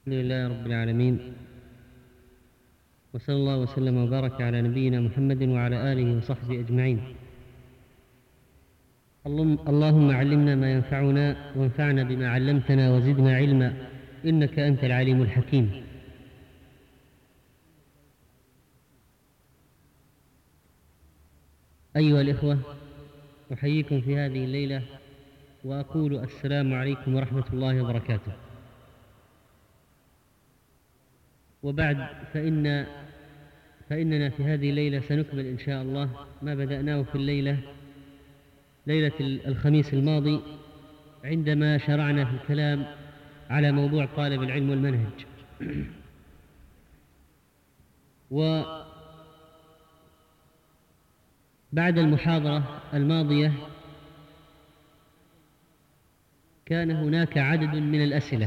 الحمد لله رب العالمين، وصلى الله وسلم وبارك على نبينا محمد وعلى آله وصحبه أجمعين. اللهم علمنا ما ينفعنا وانفعنا بما علمتنا وزدنا علما، إنك أنت العليم الحكيم. أيها الإخوة، أحييكم في هذه الليلة وأقول السلام عليكم ورحمة الله وبركاته. وبعد فإننا في هذه الليلة سنكمل إن شاء الله ما بدأناه في ليلة الخميس الماضي، عندما شرعنا في الكلام على موضوع طالب العلم والمنهج. وبعد المحاضرة الماضية كان هناك عدد من الأسئلة،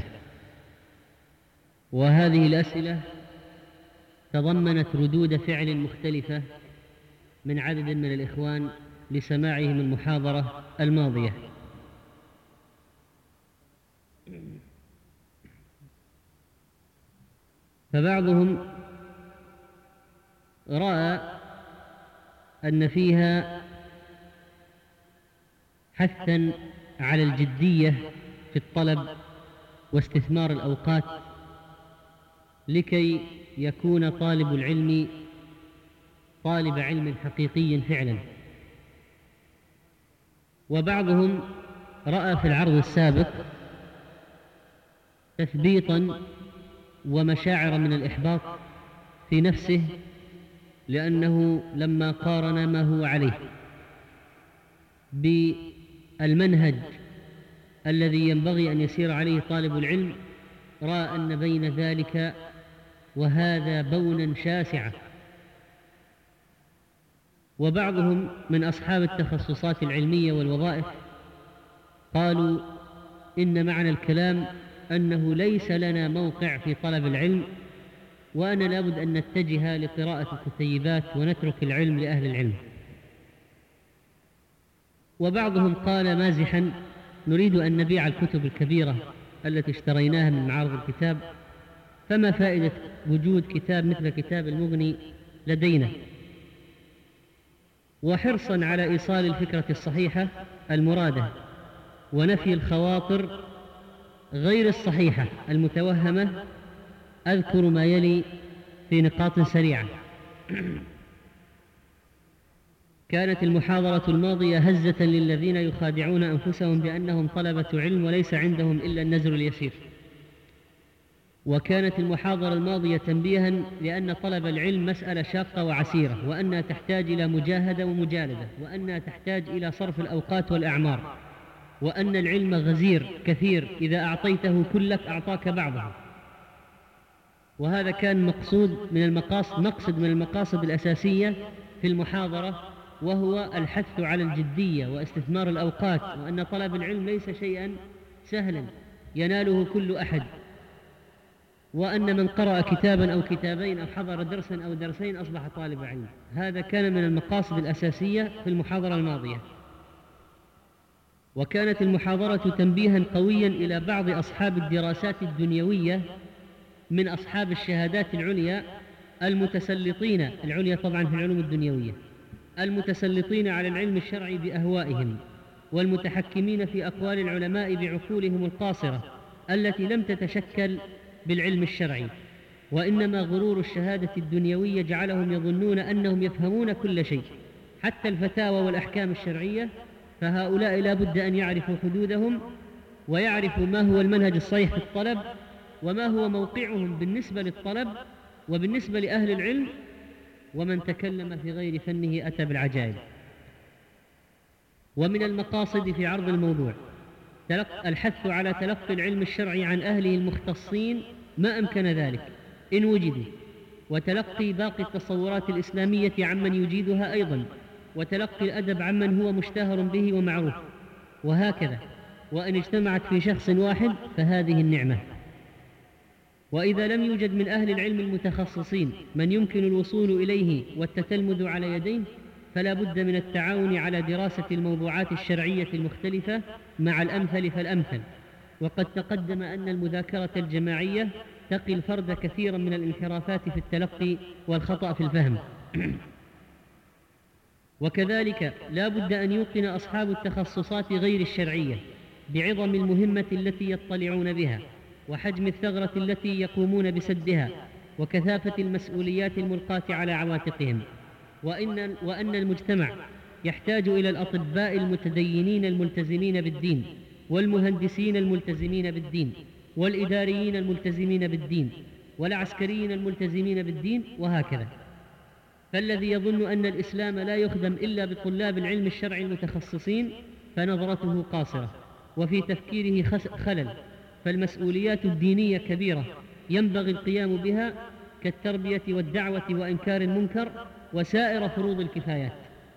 وهذه الأسئلة تضمنت ردود فعل مختلفة من عدد من الإخوان لسماعهم المحاضرة الماضية. فبعضهم رأى أن فيها حثا على الجدية في الطلب واستثمار الأوقات لكي يكون طالب العلم طالب علم حقيقي فعلا. وبعضهم رأى في العرض السابق تثبيطا ومشاعر من الإحباط في نفسه، لأنه لما قارن ما هو عليه بالمنهج الذي ينبغي أن يسير عليه طالب العلم، رأى أن بين ذلك وهذا بونا شاسعا. وبعضهم من أصحاب التخصصات العلمية والوظائف قالوا إن معنى الكلام أنه ليس لنا موقع في طلب العلم، وأن لابد أن نتجه لقراءة الكتيبات ونترك العلم لأهل العلم. وبعضهم قال مازحا: نريد أن نبيع الكتب الكبيرة التي اشتريناها من معارض الكتاب، فما فائدة وجود كتاب مثل كتاب المغني لدينا؟ وحرصا على إيصال الفكرة الصحيحة المرادة ونفي الخواطر غير الصحيحة المتوهمة، أذكر ما يلي في نقاط سريعة. كانت المحاضرة الماضية هزة للذين يخادعون أنفسهم بأنهم طلبة علم وليس عندهم إلا النزر اليسير. وكانت المحاضرة الماضية تنبيها لأن طلب العلم مسألة شاقة وعسيرة، وأنها تحتاج إلى مجاهدة ومجالدة، وأنها تحتاج إلى صرف الأوقات والأعمار، وأن العلم غزير كثير، إذا أعطيته كلك أعطاك بعضه. وهذا كان مقصد من المقاصد الأساسية في المحاضرة، وهو الحث على الجدية واستثمار الأوقات، وأن طلب العلم ليس شيئا سهلا يناله كل أحد، وأن من قرأ كتابا أو كتابين أو حضر درسا أو درسين أصبح طالب علم. هذا كان من المقاصد الأساسية في المحاضرة الماضية. وكانت المحاضرة تنبيها قويا إلى بعض أصحاب الدراسات الدنيوية من أصحاب الشهادات العليا المتسلطين، العليا طبعا في العلوم الدنيوية، المتسلطين على العلم الشرعي بأهوائهم، والمتحكمين في أقوال العلماء بعقولهم القاصرة التي لم تتشكل بالعلم الشرعي، وإنما غرور الشهادة الدنيوية جعلهم يظنون أنهم يفهمون كل شيء حتى الفتاوى والأحكام الشرعية. فهؤلاء لا بد أن يعرفوا حدودهم، ويعرفوا ما هو المنهج الصحيح في الطلب، وما هو موقعهم بالنسبة للطلب وبالنسبة لأهل العلم. ومن تكلم في غير فنه أتى بالعجائب. ومن المقاصد في عرض الموضوع الحث على تلقي العلم الشرعي عن أهله المختصين ما أمكن ذلك إن وجدوا، وتلقي باقي التصورات الإسلامية عمن يجيدها أيضا، وتلقي الأدب عمن هو مشتهر به ومعروف، وهكذا. وإن اجتمعت في شخص واحد فهذه النعمة. وإذا لم يوجد من أهل العلم المتخصصين من يمكن الوصول إليه والتتلمذ على يديه، فلا بد من التعاون على دراسة الموضوعات الشرعية المختلفة مع الأمثل فالأمثل. وقد تقدم أن المذاكرة الجماعية تقي الفرد كثيرا من الانحرافات في التلقي والخطأ في الفهم. وكذلك لا بد أن يوقن أصحاب التخصصات غير الشرعية بعظم المهمة التي يطلعون بها، وحجم الثغرة التي يقومون بسدها، وكثافة المسؤوليات الملقاة على عواتقهم، وأن المجتمع يحتاج إلى الأطباء المتدينين الملتزمين بالدين، والمهندسين الملتزمين بالدين، والإداريين الملتزمين بالدين، والعسكريين الملتزمين بالدين، وهكذا. فالذي يظن أن الإسلام لا يخدم إلا بطلاب العلم الشرعي المتخصصين فنظرته قاصرة، وفي تفكيره خلل، فالمسؤوليات الدينية كبيرة ينبغي القيام بها كالتربية والدعوة وإنكار المنكر وسائر فروض الكفايات.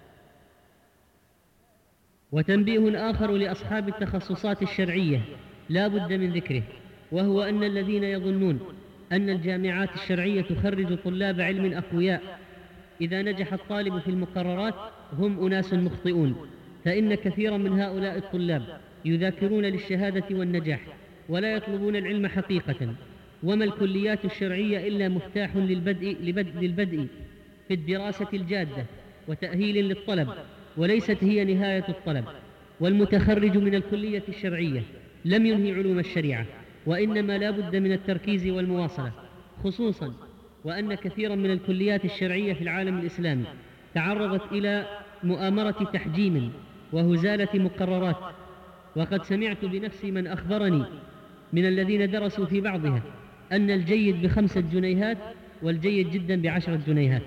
وتنبيه آخر لأصحاب التخصصات الشرعية لا بد من ذكره، وهو أن الذين يظنون أن الجامعات الشرعية تخرج طلاب علم أقوياء إذا نجح الطالب في المقررات هم أناس مخطئون، فإن كثيرا من هؤلاء الطلاب يذاكرون للشهادة والنجاح ولا يطلبون العلم حقيقة. وما الكليات الشرعية إلا مفتاح للبدء في الدراسة الجادة وتأهيل للطلب، وليست هي نهاية الطلب. والمتخرج من الكلية الشرعية لم ينهي علوم الشريعة، وإنما لا بد من التركيز والمواصلة، خصوصا وأن كثيرا من الكليات الشرعية في العالم الإسلامي تعرضت إلى مؤامرة تحجيم وهزالة مقررات. وقد سمعت بنفسي من أخبرني من الذين درسوا في بعضها أن الجيد ب5 جنيهات والجيد جدا ب10 جنيهات.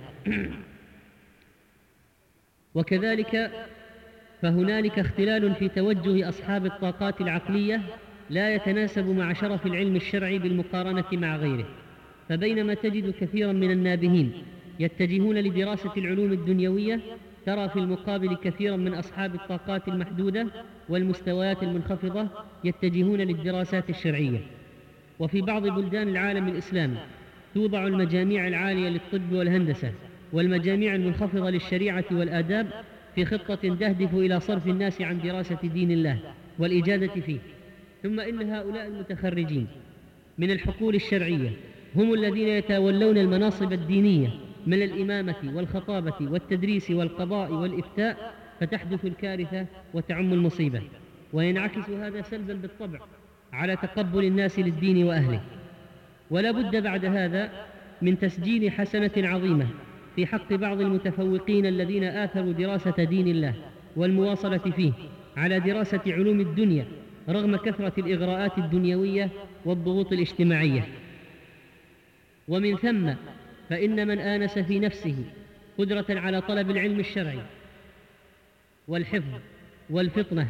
وكذلك فهنالك اختلال في توجه أصحاب الطاقات العقلية لا يتناسب مع شرف العلم الشرعي بالمقارنة مع غيره. فبينما تجد كثيرا من النابهين يتجهون لدراسة العلوم الدنيوية، ترى في المقابل كثيرا من أصحاب الطاقات المحدودة والمستويات المنخفضة يتجهون للدراسات الشرعية. وفي بعض بلدان العالم الإسلامي توضع المجاميع العالية للطب والهندسة والمجاميع المنخفضة للشريعة والآداب في خطة تهدف إلى صرف الناس عن دراسة دين الله والإجادة فيه. ثم إن هؤلاء المتخرجين من الحقول الشرعية هم الذين يتولون المناصب الدينية من الإمامة والخطابة والتدريس والقضاء والإفتاء، فتحدث الكارثة وتعم المصيبة. وينعكس هذا سلبا بالطبع على تقبل الناس للدين وأهله. ولا بد بعد هذا من تسجيل حسنة عظيمة في حق بعض المتفوقين الذين آثروا دراسة دين الله والمواصلة فيه على دراسة علوم الدنيا رغم كثرة الإغراءات الدنيوية والضغوط الاجتماعية. ومن ثم فإن من آنس في نفسه قدرة على طلب العلم الشرعي والحفظ والفطنة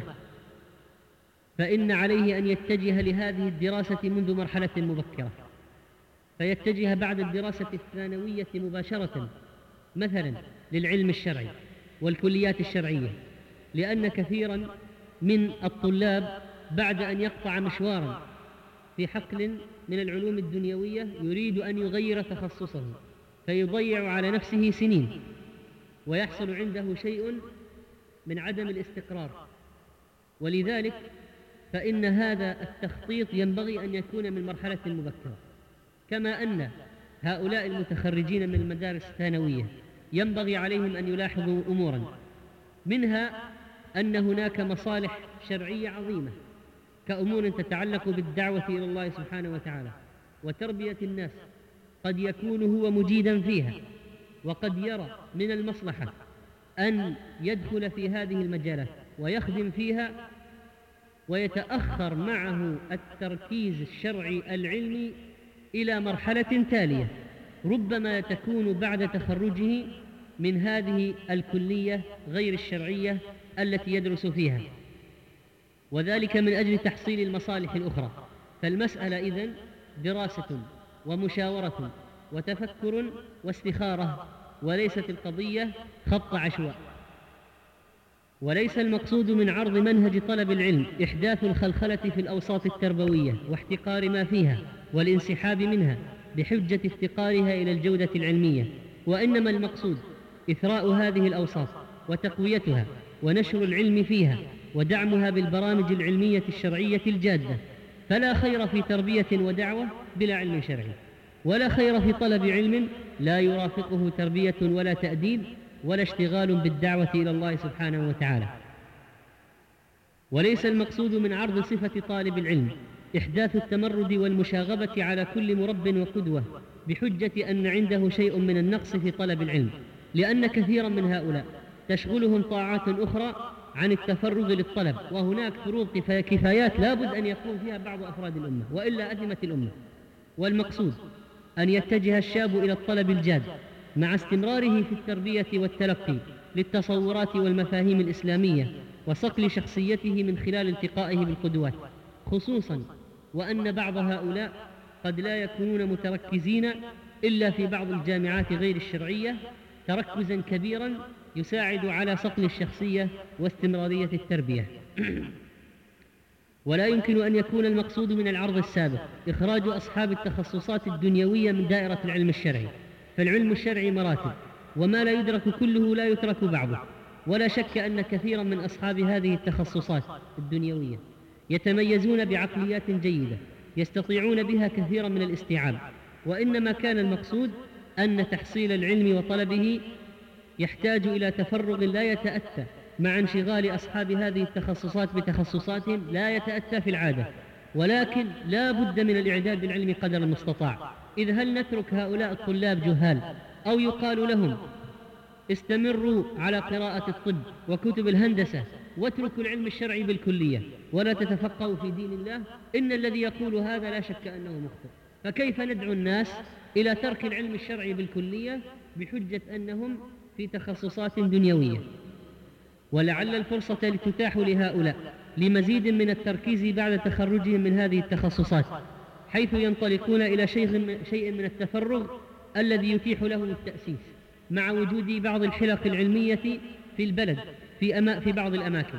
فإن عليه أن يتجه لهذه الدراسة منذ مرحلة مبكرة، فيتجه بعد الدراسة الثانوية مباشرة مثلا للعلم الشرعي والكليات الشرعية، لأن كثيرا من الطلاب بعد أن يقطع مشوارا في حقل من العلوم الدنيوية يريد أن يغير تخصصه، فيضيع على نفسه سنين ويحصل عنده شيء من عدم الاستقرار. ولذلك فإن هذا التخطيط ينبغي أن يكون من مرحلة مبكرة، كما أن هؤلاء المتخرجين من المدارس الثانوية ينبغي عليهم أن يلاحظوا أمورا، منها أن هناك مصالح شرعية عظيمة كأمور تتعلق بالدعوة إلى الله سبحانه وتعالى وتربية الناس، قد يكون هو مجيدا فيها، وقد يرى من المصلحة أن يدخل في هذه المجالات ويخدم فيها، ويتأخر معه التركيز الشرعي العلمي إلى مرحلة تالية ربما تكون بعد تخرجه من هذه الكلية غير الشرعية التي يدرس فيها، وذلك من أجل تحصيل المصالح الأخرى. فالمسألة إذن دراسة ومشاورة وتفكر واستخارة، وليست القضية خط عشواء. وليس المقصود من عرض منهج طلب العلم إحداث الخلخلة في الأوساط التربوية واحتقار ما فيها والانسحاب منها بحجة افتقارها إلى الجودة العلمية، وإنما المقصود إثراء هذه الأوساط وتقويتها ونشر العلم فيها ودعمها بالبرامج العلمية الشرعية الجادة، فلا خير في تربية ودعوة بلا علم شرعي، ولا خير في طلب علم لا يرافقه تربية ولا تأديب ولا اشتغال بالدعوة إلى الله سبحانه وتعالى. وليس المقصود من عرض صفة طالب العلم إحداث التمرد والمشاغبة على كل مرب وقدوة بحجة أن عنده شيء من النقص في طلب العلم، لأن كثيرا من هؤلاء تشغلهم طاعات أخرى عن التفرغ للطلب، وهناك فروض كفايات لا بد أن يقوم فيها بعض أفراد الأمة وإلا أثمت الأمة. والمقصود أن يتجه الشاب إلى الطلب الجاد مع استمراره في التربية والتلقي للتصورات والمفاهيم الإسلامية وصقل شخصيته من خلال التقائه بالقدوات، خصوصا وأن بعض هؤلاء قد لا يكونون متركزين إلا في بعض الجامعات غير الشرعية تركزا كبيرا يساعد على صقل الشخصية واستمرارية التربية. ولا يمكن أن يكون المقصود من العرض السابق إخراج أصحاب التخصصات الدنيوية من دائرة العلم الشرعي، فالعلم الشرعي مراتب، وما لا يدرك كله لا يترك بعضه. ولا شك أن كثيرا من أصحاب هذه التخصصات الدنيوية يتميزون بعقليات جيدة يستطيعون بها كثيرا من الاستيعاب، وإنما كان المقصود أن تحصيل العلم وطلبه يحتاج إلى تفرغ لا يتأتى مع انشغال أصحاب هذه التخصصات بتخصصاتهم لا يتأتى في العادة، ولكن لا بد من الإعداد للعلم قدر المستطاع. إذ هل نترك هؤلاء الطلاب جهال أو يقال لهم استمروا على قراءة الطب وكتب الهندسة واتركوا العلم الشرعي بالكلية ولا تتفقهوا في دين الله؟ إن الذي يقول هذا لا شك أنه مخطئ. فكيف ندعو الناس إلى ترك العلم الشرعي بالكلية بحجة أنهم في تخصصات دنيوية؟ ولعل الفرصة لتتاح لهؤلاء لمزيد من التركيز بعد تخرجهم من هذه التخصصات، حيث ينطلقون إلى شيء من التفرغ الذي يتيح لهم التأسيس مع وجود بعض الحلق العلمية في البلد في بعض الأماكن.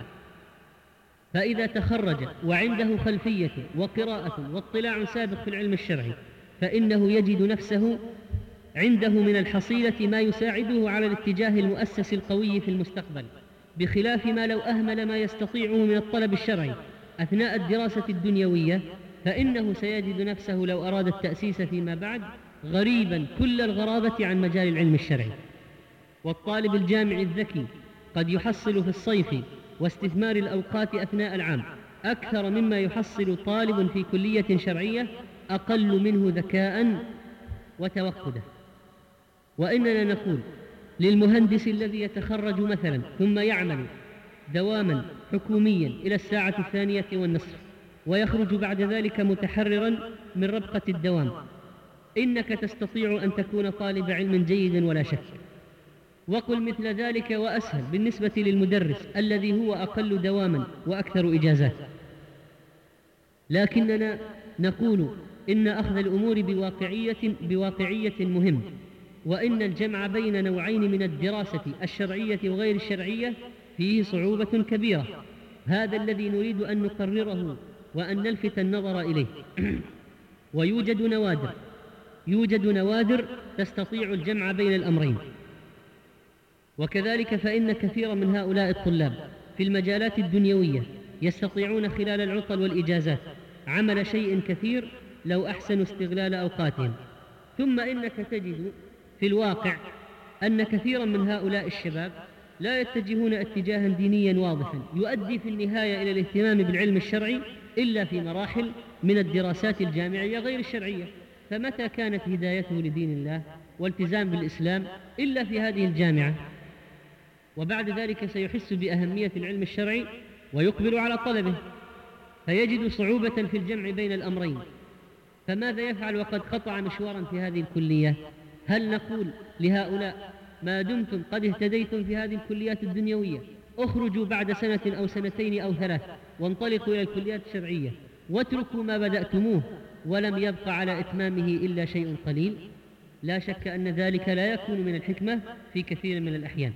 فإذا تخرج وعنده خلفية وقراءة واطلاع سابق في العلم الشرعي فإنه يجد نفسه عنده من الحصيلة ما يساعده على الاتجاه المؤسس القوي في المستقبل، بخلاف ما لو أهمل ما يستطيعه من الطلب الشرعي أثناء الدراسة الدنيوية، فإنه سيجد نفسه لو أراد التأسيس فيما بعد غريبا كل الغرابة عن مجال العلم الشرعي. والطالب الجامعي الذكي قد يحصل في الصيف واستثمار الأوقات أثناء العام أكثر مما يحصل طالب في كلية شرعية أقل منه ذكاء وتوقدا. وإننا نقول للمهندس الذي يتخرج مثلا ثم يعمل دواما حكوميا إلى 2:02 ويخرج بعد ذلك متحررا من ربقة الدوام: إنك تستطيع أن تكون طالب علم جيد ولا شك. وقل مثل ذلك وأسهل بالنسبة للمدرس الذي هو أقل دواما وأكثر إجازات. لكننا نقول إن أخذ الأمور بواقعية مهم، وإن الجمع بين نوعين من الدراسة الشرعية وغير الشرعية فيه صعوبة كبيرة. هذا الذي نريد أن نقرره وأن نلفت النظر إليه. ويوجد نوادر تستطيع الجمع بين الأمرين. وكذلك فإن كثيرا من هؤلاء الطلاب في المجالات الدنيوية يستطيعون خلال العطل والإجازات عمل شيء كثير لو أحسنوا استغلال أوقاتهم. ثم إنك تجد في الواقع أن كثيرا من هؤلاء الشباب لا يتجهون اتجاها دينيا واضحا يؤدي في النهاية إلى الاهتمام بالعلم الشرعي إلا في مراحل من الدراسات الجامعية غير الشرعية. فمتى كانت هدايته لدين الله والتزام بالإسلام إلا في هذه الجامعة؟ وبعد ذلك سيحس بأهمية العلم الشرعي ويقبل على طلبه، فيجد صعوبة في الجمع بين الأمرين. فماذا يفعل وقد قطع مشوارا في هذه الكلية؟ هل نقول لهؤلاء ما دمتم قد اهتديتم في هذه الكليات الدنيوية اخرجوا بعد 1 أو 2 أو 3 وانطلقوا إلى الكليات الشرعية واتركوا ما بدأتموه ولم يبق على إتمامه إلا شيء قليل؟ لا شك أن ذلك لا يكون من الحكمة في كثير من الأحيان.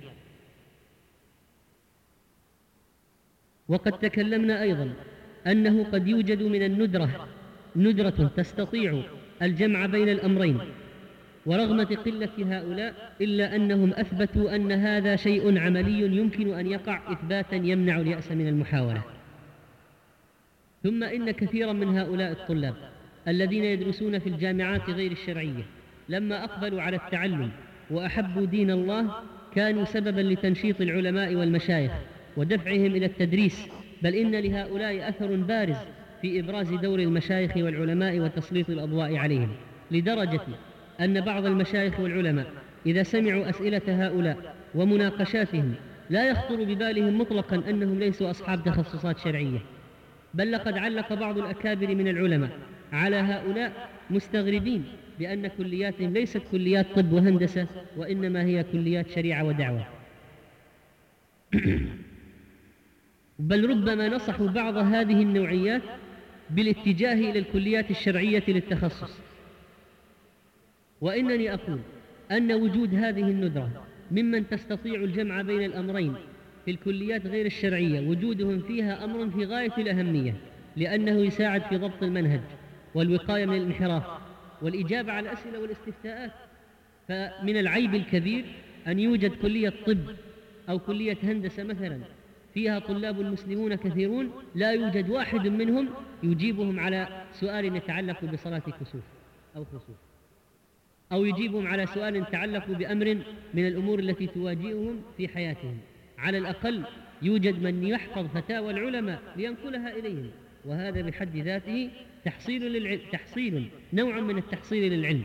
وقد تكلمنا أيضا أنه قد يوجد من ندرة تستطيع الجمع بين الأمرين، ورغم قلة هؤلاء إلا أنهم أثبتوا أن هذا شيء عملي يمكن أن يقع إثباتا يمنع اليأس من المحاولة. ثم إن كثيرا من هؤلاء الطلاب الذين يدرسون في الجامعات غير الشرعية لما أقبلوا على التعلم وأحبوا دين الله كانوا سببا لتنشيط العلماء والمشايخ ودفعهم إلى التدريس، بل إن لهؤلاء أثر بارز في إبراز دور المشايخ والعلماء وتسليط الأضواء عليهم، لدرجة أن بعض المشايخ والعلماء إذا سمعوا أسئلة هؤلاء ومناقشاتهم لا يخطر ببالهم مطلقا أنهم ليسوا أصحاب تخصصات شرعية، بل لقد علق بعض الأكابر من العلماء على هؤلاء مستغربين بأن كلياتهم ليست كليات طب وهندسة، وإنما هي كليات شريعة ودعوة. بل ربما نصحوا بعض هذه النوعيات بالاتجاه إلى الكليات الشرعية للتخصص. وإنني أقول أن وجود هذه الندرة ممن تستطيع الجمع بين الأمرين في الكليات غير الشرعية وجودهم فيها أمر في غاية الأهمية، لأنه يساعد في ضبط المنهج والوقاية من الانحراف والإجابة على الأسئلة والاستفتاءات. فمن العيب الكبير أن يوجد كلية طب أو كلية هندسة مثلا فيها طلاب مسلمون كثيرون لا يوجد واحد منهم يجيبهم على سؤال يتعلق بصلاة كسوف أو خسوف، أو يجيبهم على سؤال يتعلق بأمر من الأمور التي تواجههم في حياتهم. على الأقل يوجد من يحفظ فتاوى العلماء لينقلها إليهم، وهذا بحد ذاته تحصيل نوع من التحصيل للعلم.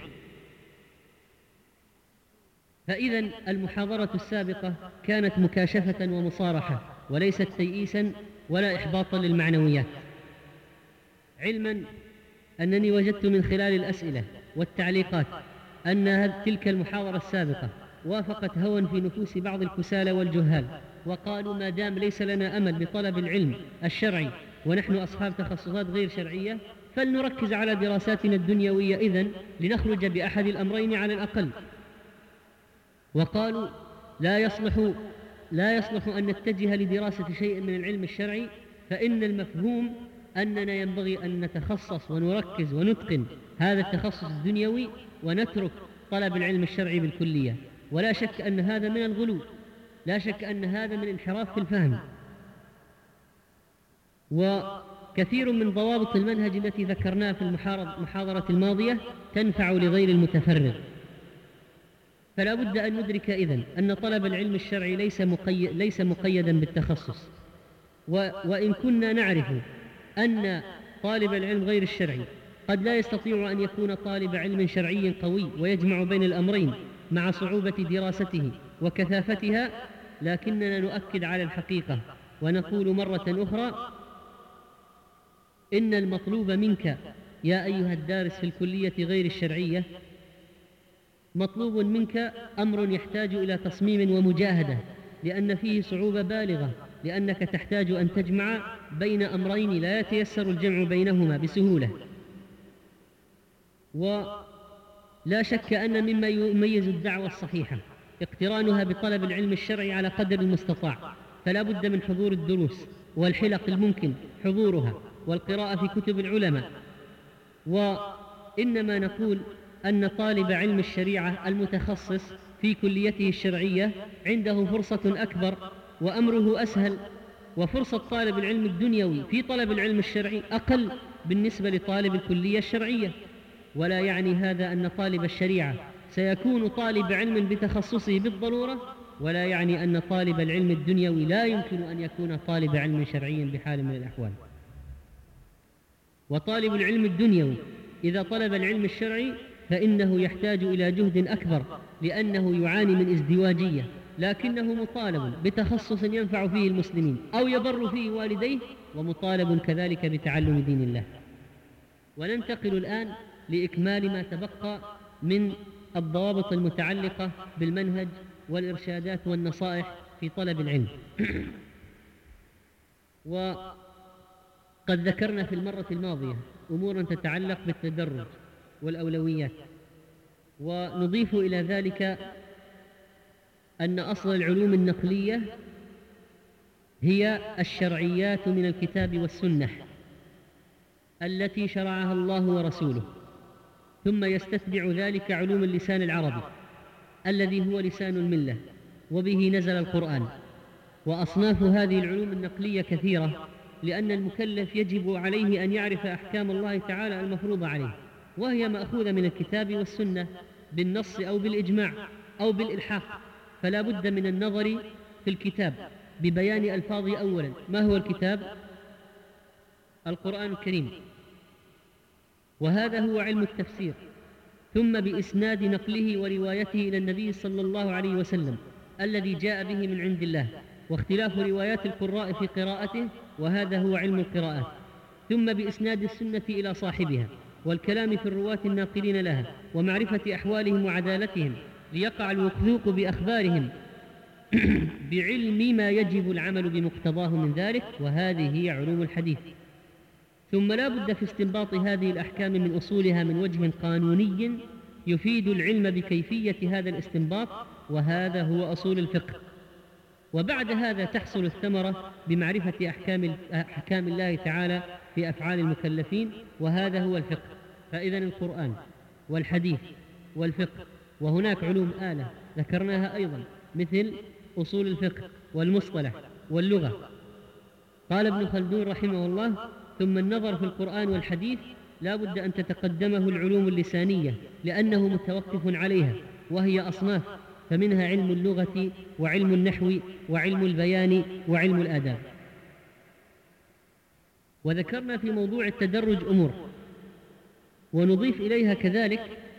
فإذا المحاضرة السابقة كانت مكاشفة ومصارحة وليست تيئيسا ولا إحباطا للمعنويات، علما أنني وجدت من خلال الأسئلة والتعليقات أن تلك المحاضرة السابقة وافقت هوى في نفوس بعض الكسالى والجهال، وقالوا ما دام ليس لنا أمل بطلب العلم الشرعي ونحن أصحاب تخصصات غير شرعية فلنركز على دراساتنا الدنيوية إذن لنخرج بأحد الأمرين على الأقل. وقالوا لا يصلح أن نتجه لدراسة شيء من العلم الشرعي، فإن المفهوم أننا ينبغي أن نتخصص ونركز ونتقن هذا التخصص الدنيوي ونترك طلب العلم الشرعي بالكلية. ولا شك أن هذا من الغلو، لا شك أن هذا من انحراف في الفهم. وكثير من ضوابط المنهج التي ذكرناها في المحاضرة الماضية تنفع لغير المتفرغ. فلا بد أن ندرك إذن أن طلب العلم الشرعي ليس مقيدا بالتخصص. وإن كنا نعرف أن طالب العلم غير الشرعي قد لا يستطيع أن يكون طالب علم شرعي قوي ويجمع بين الأمرين مع صعوبة دراسته وكثافتها، لكننا نؤكد على الحقيقة ونقول مرة أخرى إن المطلوب منك يا أيها الدارس في الكلية غير الشرعية مطلوب منك أمر يحتاج إلى تصميم ومجاهدة، لأن فيه صعوبة بالغة، لأنك تحتاج أن تجمع بين أمرين لا يتيسر الجمع بينهما بسهولة. ولا شك أن مما يميز الدعوة الصحيحة اقترانها بطلب العلم الشرعي على قدر المستطاع، فلا بد من حضور الدروس والحلق الممكن حضورها والقراءة في كتب العلماء. وإنما نقول أن طالب علم الشريعة المتخصص في كليته الشرعية عنده فرصة أكبر وأمره أسهل، وفرصة طالب العلم الدنيوي في طلب العلم الشرعي أقل بالنسبة لطالب الكلية الشرعية. ولا يعني هذا أن طالب الشريعة سيكون طالب علم بتخصصه بالضرورة، ولا يعني أن طالب العلم الدنيوي لا يمكن أن يكون طالب علم شرعي بحال من الأحوال. وطالب العلم الدنيوي إذا طلب العلم الشرعي فإنه يحتاج إلى جهد أكبر، لأنه يعاني من ازدواجية، لكنه مطالب بتخصص ينفع فيه المسلمين أو يبر فيه والديه، ومطالب كذلك بتعلم دين الله. وننتقل الآن لإكمال ما تبقى من الضوابط المتعلقة بالمنهج والإرشادات والنصائح في طلب العلم. وقد ذكرنا في المرة الماضية أمورا تتعلق بالتدرج والأولويات، ونضيف إلى ذلك أن أصل العلوم النقلية هي الشرعيات من الكتاب والسنة التي شرعها الله ورسوله، ثم يستتبع ذلك علوم اللسان العربي الذي هو لسان الملة وبه نزل القرآن. وأصناف هذه العلوم النقلية كثيرة، لأن المكلف يجب عليه أن يعرف أحكام الله تعالى المفروضة عليه، وهي مأخوذة من الكتاب والسنة بالنص أو بالإجماع أو بالإلحاق، فلا بد من النظر في الكتاب ببيان ألفاظه أولا. ما هو الكتاب؟ القرآن الكريم، وهذا هو علم التفسير، ثم بإسناد نقله وروايته إلى النبي صلى الله عليه وسلم الذي جاء به من عند الله، واختلاف روايات القراء في قراءته، وهذا هو علم القراءات، ثم بإسناد السنة إلى صاحبها، والكلام في الرواة الناقلين لها، ومعرفة أحوالهم وعدالتهم ليقع الوثوق بأخبارهم بعلم ما يجب العمل بمقتضاه من ذلك، وهذه هي علوم الحديث. ثم لا بد في استنباط هذه الأحكام من أصولها من وجه قانوني يفيد العلم بكيفية هذا الاستنباط، وهذا هو أصول الفقه. وبعد هذا تحصل الثمرة بمعرفة أحكام الله تعالى في أفعال المكلفين، وهذا هو الفقه. فإذن القرآن والحديث والفقه، وهناك علوم آلة ذكرناها أيضا مثل أصول الفقه والمصطلح واللغة. قال ابن خلدون رحمه الله: ثم النظر في القرآن والحديث لا بد أن تتقدمه العلوم اللسانية، لأنه متوقف عليها، وهي أصناف، فمنها علم اللغة وعلم النحو وعلم البيان وعلم الآداب. وذكرنا في موضوع التدرج أمور، ونضيف إليها كذلك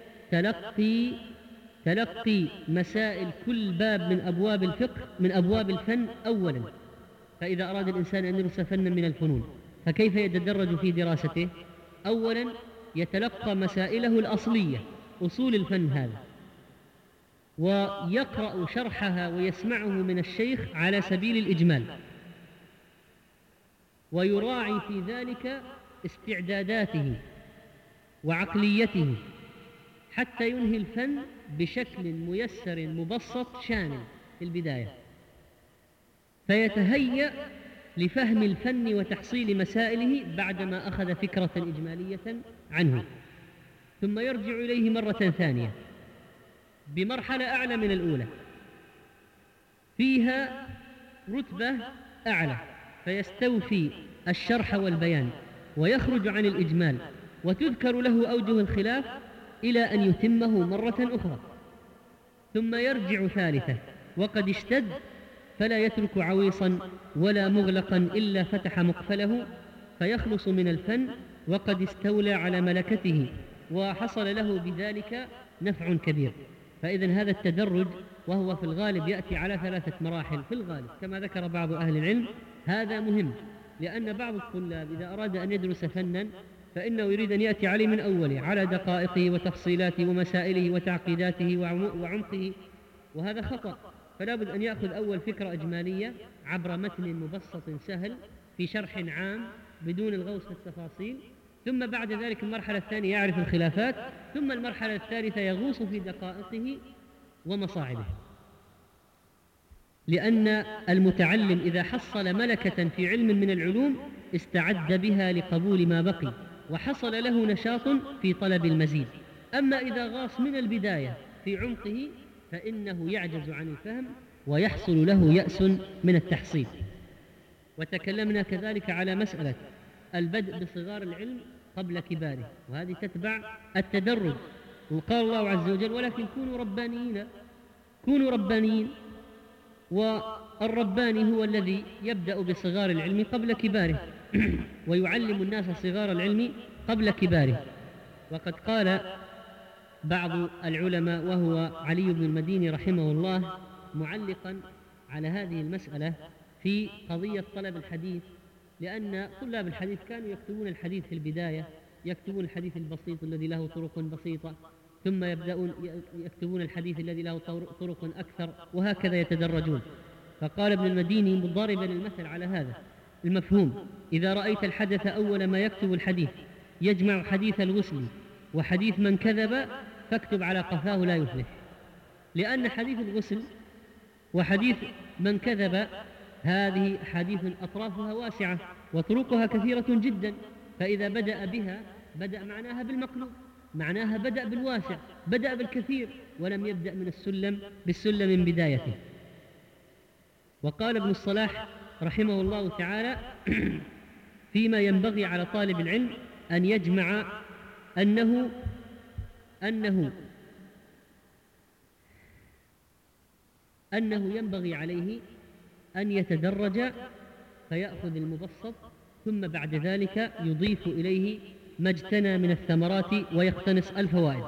تلقي مسائل كل باب من أبواب الفقه من أبواب الفن أولا. فإذا أراد الإنسان أن يدرس فنا من الفنون فكيف يتدرج في دراسته؟ أولا يتلقى مسائله الأصلية، أصول الفن هذا، ويقرأ شرحها ويسمعه من الشيخ على سبيل الإجمال، ويراعي في ذلك استعداداته وعقليته حتى ينهي الفن بشكل ميسر مبسط شامل في البداية، فيتهيأ لفهم الفن وتحصيل مسائله بعدما أخذ فكرة إجمالية عنه، ثم يرجع إليه مرة ثانية بمرحلة أعلى من الأولى فيها رتبة أعلى، فيستوفي الشرح والبيان ويخرج عن الإجمال، وتذكر له أوجه الخلاف إلى أن يتمه مرة أخرى، ثم يرجع ثالثة وقد اشتد، فلا يترك عويصا ولا مغلقا إلا فتح مقفله، فيخلص من الفن وقد استولى على ملكته، وحصل له بذلك نفع كبير. فإذن هذا التدرج، وهو في الغالب يأتي على 3 مراحل في الغالب كما ذكر بعض أهل العلم، هذا مهم، لأن بعض الطلاب إذا أراد أن يدرس فنا فإنه يريد أن يأتي عليه من أوله على دقائقه وتفصيلاته ومسائله وتعقيداته وعمقه، وهذا خطأ. فلا بد أن يأخذ أول فكرة إجمالية عبر متن مبسط سهل في شرح عام بدون الغوص في التفاصيل، ثم بعد ذلك المرحلة الثانية يعرف الخلافات، ثم المرحلة الثالثة يغوص في دقائقه ومصاعبه. لأن المتعلم إذا حصل ملكة في علم من العلوم استعد بها لقبول ما بقي، وحصل له نشاط في طلب المزيد. أما إذا غاص من البداية في عمقه فإنه يعجز عن الفهم ويحصل له يأس من التحصيل. وتكلمنا كذلك على مسألة البدء بصغار العلم قبل كباره، وهذه تتبع التدرج. وقال الله عز وجل: ولكن كونوا ربانيين. والرباني هو الذي يبدأ بصغار العلم قبل كباره ويعلم الناس صغار العلم قبل كباره. وقد قال بعض العلماء وهو علي بن المديني رحمه الله معلقا على هذه المسألة في قضية طلب الحديث، لأن طلاب الحديث كانوا يكتبون الحديث في البداية، يكتبون الحديث البسيط الذي له طرق بسيطة، ثم يبدأون يكتبون الحديث الذي له طرق أكثر، وهكذا يتدرجون. فقال ابن المديني مضاربا المثل على هذا المفهوم: إذا رأيت الحدث أول ما يكتب الحديث يجمع حديث الغسل وحديث من كذب فاكتب على قفاه لا يفلح، لأن حديث الغسل وحديث من كذب هذه حديث أطرافها واسعة وطرقها كثيرة جدا، فإذا بدأ بها بدأ معناها بالمقلوب، معناها بدأ بالواسع، بدأ بالكثير، ولم يبدأ من بالسلم من بدايته. وقال ابن الصلاح رحمه الله تعالى: فيما ينبغي على طالب العلم أن يجمع أنه ينبغي عليه أن يتدرج فيأخذ المبسط، ثم بعد ذلك يضيف إليه ما اجتنى من الثمرات ويقتنص الفوائد.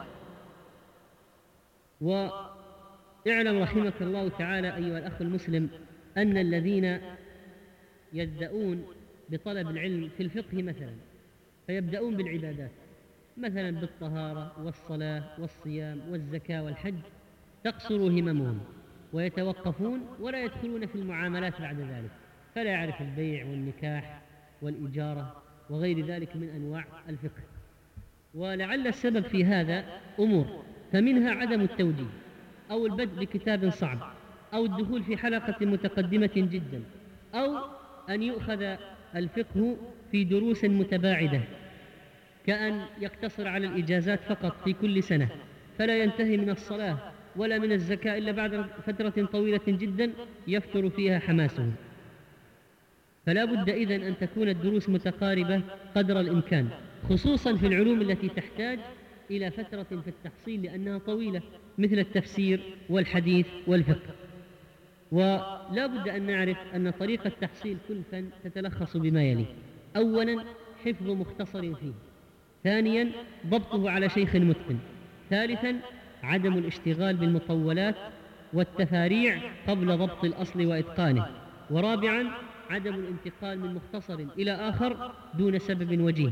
واعلم رحمك الله تعالى أيها الأخ المسلم أن الذين يبدأون بطلب العلم في الفقه مثلا فيبدأون بالعبادات مثلا بالطهارة والصلاة والصيام والزكاة والحج، تقصر هممهم ويتوقفون ولا يدخلون في المعاملات بعد ذلك، فلا يعرف البيع والنكاح والإجارة وغير ذلك من أنواع الفقه. ولعل السبب في هذا أمور، فمنها عدم التوجيه أو البدء بكتاب صعب أو الدخول في حلقة متقدمة جدا، أو أن يؤخذ الفقه في دروس متباعدة، كأن يقتصر على الإجازات فقط في كل سنة فلا ينتهي من الصلاة ولا من الزكاة إلا بعد فترة طويلة جدا يفتر فيها حماسه. فلا بد إذن أن تكون الدروس متقاربة قدر الإمكان، خصوصا في العلوم التي تحتاج إلى فترة في التحصيل لأنها طويلة، مثل التفسير والحديث والفقه. ولا بد أن نعرف أن طريقة تحصيل كل فن تتلخص بما يلي: أولا حفظ مختصر فيه، ثانيا ضبطه على شيخ متقن، ثالثا عدم الاشتغال بالمطولات والتفاريع قبل ضبط الأصل وإتقانه، ورابعا عدم الانتقال من مختصر إلى آخر دون سبب وجيه.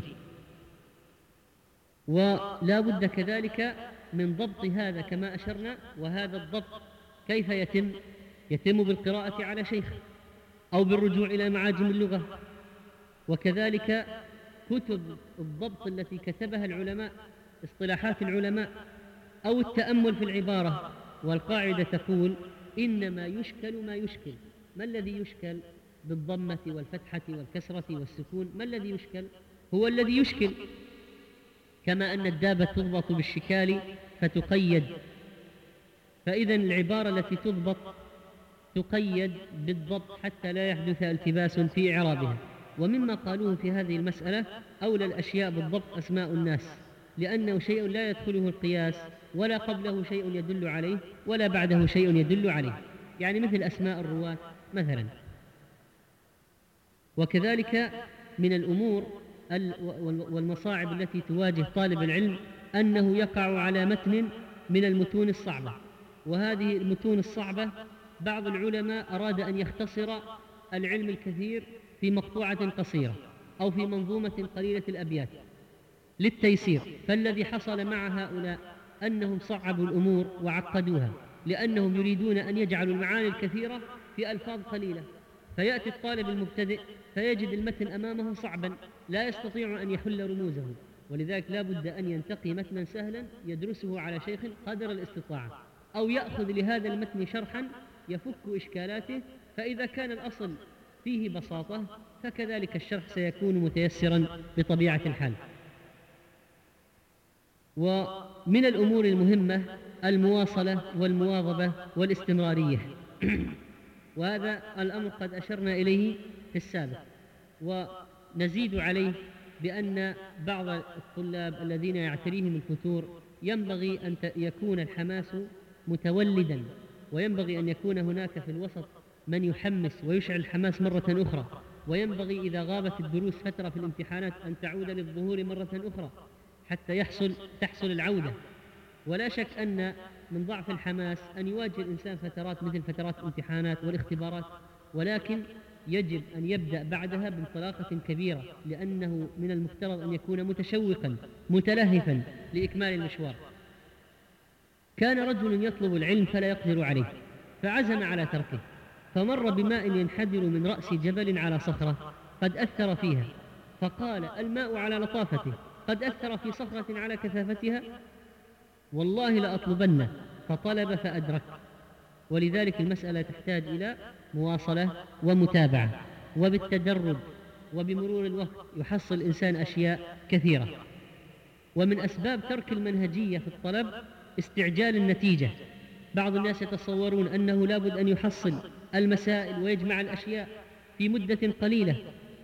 ولا بد كذلك من ضبط هذا كما أشرنا. وهذا الضبط كيف يتم بالقراءة على شيخ أو بالرجوع إلى معاجم اللغة، وكذلك كتب الضبط التي كتبها العلماء، اصطلاحات العلماء، أو التأمل في العبارة. والقاعدة تقول: إنما يشكل ما يشكل. ما الذي يشكل بالضمة والفتحة والكسرة والسكون؟ ما الذي يشكل؟ هو الذي يشكل. كما أن الدابة تضبط بالشكال فتقيد، فإذا العبارة التي تضبط تقيد بالضبط حتى لا يحدث التباس في إعرابها. ومما قالوه في هذه المسألة: أولى الأشياء بالضبط أسماء الناس، لأنه شيء لا يدخله القياس، ولا قبله شيء يدل عليه ولا بعده شيء يدل عليه، يعني مثل أسماء الرواة مثلا. وكذلك من الأمور والمصاعب التي تواجه طالب العلم أنه يقع على متن من المتون الصعبة، وهذه المتون الصعبة بعض العلماء أراد أن يختصر العلم الكثير في مقطوعة قصيرة أو في منظومة قليلة الأبيات للتيسير. فالذي حصل مع هؤلاء أنهم صعبوا الأمور وعقدوها، لأنهم يريدون أن يجعلوا المعاني الكثيرة في ألفاظ قليلة، فيأتي الطالب المبتدئ فيجد المتن أمامه صعبا لا يستطيع أن يحل رموزه. ولذلك لا بد أن ينتقي متنا سهلا يدرسه على شيخ قدر الاستطاعة، أو يأخذ لهذا المتن شرحا يفك إشكالاته، فإذا كان الأصل فيه بساطة فكذلك الشرح سيكون متيسرا بطبيعة الحال. ومن الأمور المهمة المواصلة والمواظبة والاستمرارية وهذا الأمر قد أشرنا إليه في السابق، ونزيد عليه بأن بعض الطلاب الذين يعتريهم الفتور ينبغي أن يكون الحماس متولدا، وينبغي أن يكون هناك في الوسط من يحمس ويشعل الحماس مرة أخرى، وينبغي إذا غابت الدروس فترة في الامتحانات أن تعود للظهور مرة أخرى حتى تحصل العودة. ولا شك أن من ضعف الحماس أن يواجه الإنسان فترات مثل فترات الامتحانات والاختبارات، ولكن يجب أن يبدأ بعدها بانطلاقة كبيرة، لأنه من المفترض أن يكون متشوقا متلهفا لإكمال المشوار. كان رجل يطلب العلم فلا يقدر عليه، فعزم على تركه، فمر بماء ينحدر من رأس جبل على صخرة قد أثر فيها، فقال: الماء على لطافته قد أثر في صخرة على كثافتها، والله لأطلبنه. فطلب فأدرك. ولذلك المسألة تحتاج إلى مواصلة ومتابعة، وبالتدرج وبمرور الوقت يحصل الإنسان أشياء كثيرة. ومن أسباب ترك المنهجية في الطلب استعجال النتيجة. بعض الناس يتصورون أنه لا بد أن يحصل المسائل ويجمع الأشياء في مدة قليلة،